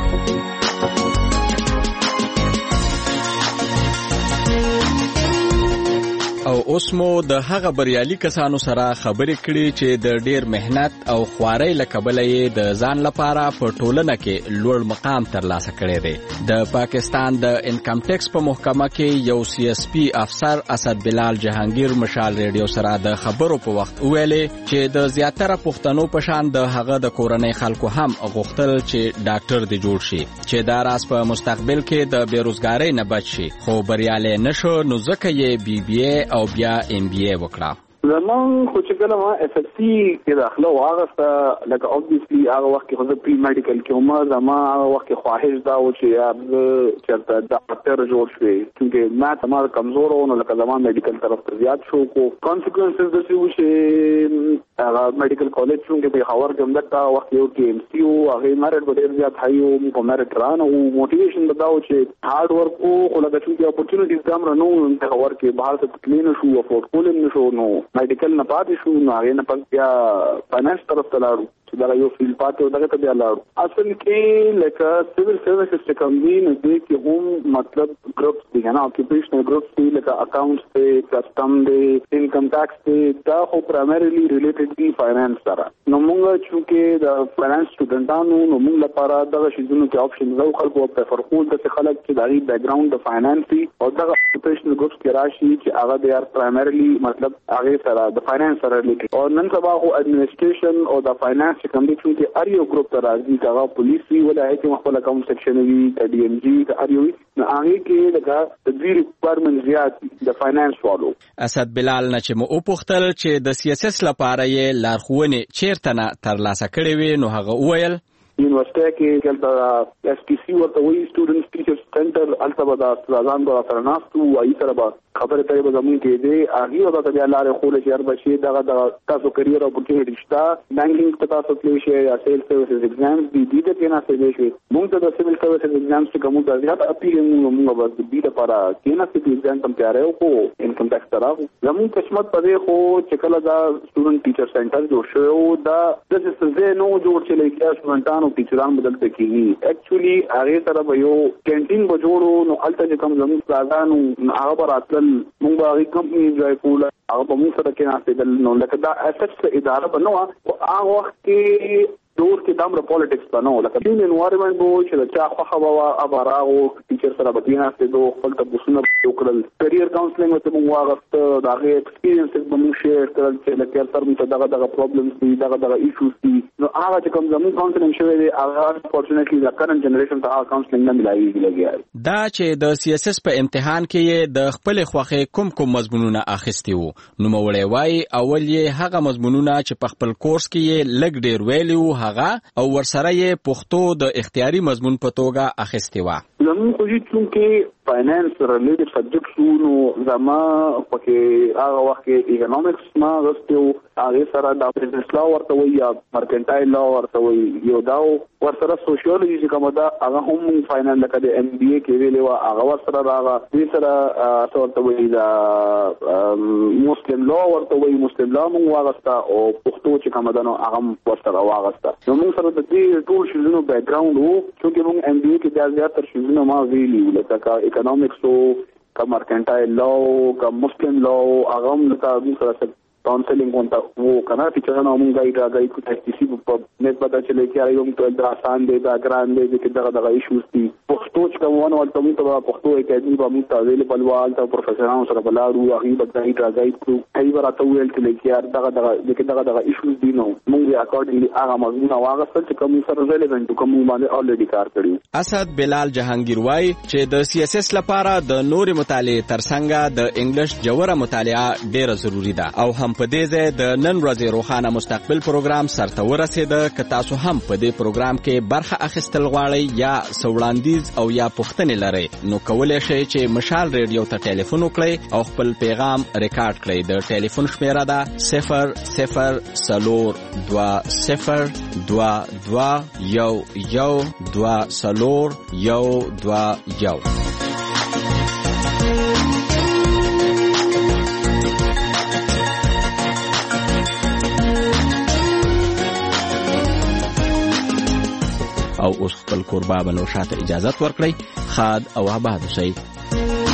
او اوس مو د هغه بریالي کسانو سره خبرې کړې چې د ډیر مهنت او خوارۍ له کبله یې د ځان لپاره په ټولنه کې لوړ مقام ترلاسه کړی دی. د پاکستان د انکم ټیکس په محکمه کې یو سی اس پی افسر اسد بلال جهانگیر مشال ریډیو سره د خبرو په وخت ویلې چې د زیاتره پښتنو په شان د هغه د کورنۍ خلکو هم غوښتل چې ډاکټر دی جوړ شي چې دا راز په مستقبل کې د بیروزګارۍ نه بچ شي خو بریالي نشو نو ځکه یې بی بی اے او بیا ام بی اے وکړه. زمون خو چې کله ما اف اس سی کې داخله واغسته لکه اوبویسلی هغه وخت کې خو پری میډیکل کې عمر زما هغه وخت کې خواهش دا و چې یا چرته ډاکټر جوړ شي چې ما تمام کمزور و نو لکه زما میډیکل طرف ته زیات شو کو کانسیکوئنسز د څه و چې هغه میډیکل کالج څنګه په خبر کې همدا وخت یو کې ام سی او هغه مارټ ډېر زیات هایو په مارټ ران او موټیویشن بداو چې هارد ورک او لکه چې اپورتونټیز کم رانو په خبر کې بهر ته کلین شو او افورد کولم نشو نو میډیکل نه پاتې شو نو هغه نه پاتې بیا فاینانس طرف ته لاړو چې دا یو فیلډ پاتې دغه ته بیا لاړو. اصل کې لکه سیویل سروسز چې کوم دي نو دې کې هم مطلب ګروپس دي نه اکیوپیشنل ګروپس دي لکه اکاونټس دي کسٹم دي انکم ټیکس دي دا خو پرایمریلی ریلیټډ دي فاینانس سره. نو موږ چې د فاینانس سټوډنټانو نو موږ لپاره دغه شیزونو کې آپشن زو خلکو پریفر کول د خلک چې دغه بیک ګراوند د فاینانس دي او دغه اکیوپیشنل ګروپس کې راشي چې هغه د ار پرایمریلی مطلب هغه سره د فاینانس سره ریلیټډ او نن سبا خو اډمنسټریشن او د فاینانس چې کوم دي چې ار یو ګروپ ته راځي دا پولیس وی ولا هي چې خپل اکاونټ سیکشن وی د ډي ام جی د ار یو نو هغه کې دغه د دوی ریکوایرمنټ زیات د فاینانس والو. اسد بلال نه چې مو وپوښتل چې د سی اس اس لپاره یې لارښوونې چیرته نه ترلاسه کړې وي نو هغه وویل یونیورسيټي کې کله اس پی سی ورته وی سټوډنټس ټیچرز سنټر البته د استادانو د سره ناستو وایي سره به خبره کوي به زموږ کې دی هغه وخت بیا لارې خو له شهر بشي دغه د تاسو کریئر اپورتونټی شته بانکینګ ته تاسو تللی شئ یا سیل سروسز ایگزامز دي دي ته نه څه شي موږ ته د سیول سروسز ایگزامز چې کوم د زیات اپیل موږ به د دې لپاره کې نه څه ایگزام تم تیارې او انکم ټیکس طرف زموږ قسمت پدې خو چې کله دا سټوډنټ ټیچر سنټر جوړ شو او دا د څه نو جوړ چې لکه سټوډنټانو ټیچران بدلته کیږي اکچولی هغه سره به یو کینټین به جوړو نو الته کوم زموږ پلازانو هغه براتل موږ هغه کمپنی جوړ کوله هغه په موږ سره کې ناستېدل نو لکه دا اساس اداره بنو او هغه وخت کې دور کې دامره پالیټکس بنو لکه ټیم انوایرنمنت وو چې دا چا خو هوا ابراغو ټیچر سره بدینه ستې دوه خپل تاسو نه وکړل کریئر کاونسلینګ ته موږ واغسته دا غي ایکسپیرینس به موږ شیر کړل چې لکه تر موږ دغه دغه پرابلمز دي دغه دغه ایشوز دي نو هغه چې کوم زموږ کاونسلینګ شوی دی هغه فورچونټلی دا کرنٹ جنریشن ته هغه کاونسلینګ نه ملایي لګي دا چې د سی اس اس په امتحان کې د خپل خوخه کوم کوم مضمونونه اخیستي وو نو مولوي وای اول یې هغه مضمونونه چې په خپل کورس کې لګ ډیر ویلو هغه او ورسره یې پښتو د اختیاري مضمون په توګه اخیستی و. زموږ خو چې فاینانس ریلیټډ سبجیکټس وو زما پکې هغه وخت کې اکونومکس ما غوښتو هغه سره د بزنس لا ورته وي یا مرکنټایل لا ورته وي یو دا ورسره سوشیولوژي چې کومه دا هغه هم فاینانس لکه د ام بي اي کې ویلې و هغه ورسره راغله دې سره ورته وي دا مسلم لا ورته وي مسلم لا مو واغستا او پښتو چې کومه دا نو هغه ورسره واغستا نو موږ سره د دې ټول شیزونو بیک ګراوند وو چې موږ ام بي اي کې د زیاتره شیزونو ما ویلي لکه economics او کا مرکنټایل لا او کا مسلم لا او هغه هم د سره کاونسلینګ وانت وو کنه چې څنګه موږ غوډه راځي کو تاسو په نسبت چې لکه یاري هم ته د آسان دی دا ګران دی چې دغه دغه ایشوز دي پښتو چې کومونه ورته موږ ته پښتو اکیډمي په موږ ته اویلیبل وال ته پروفیسورانو سره بلارو هغه به غوډه راځي کو هی ورته ویل چې لکه یار دغه دغه چې دغه دغه ایشوز دي نو موږ یې اکورډنګلی هغه موضوع واغستل چې کوم سره ریلیونټ کوم باندې الریډي کار کړی. اسد بلال جهانگیر وای چې د سی اس اس لپاره د نور مطالعه ترڅنګ د انګلیش جوړه مطالعه ډیره ضروری ده او هم په دې ځای د نن ورځې روښانه مستقبل پروګرام سرته ورسېده که تاسو هم په دې پروګرام کې برخه اخیستل غواړئ یا سوړاندیز او یا پوښتنې لرئ نو کولی شئ چې مشال ریډیو ته ټلیفون وکړئ او خپل پیغام ریکارډ کړئ. د ټلیفون شمیره ده صفر صفر څلور دوه صفر دوه دوه یو یو دوه څلور یو دوه یو. او اوس خپل کوربه بنو شاته اجازه ورکړئ. خاد او آباد اوسئ.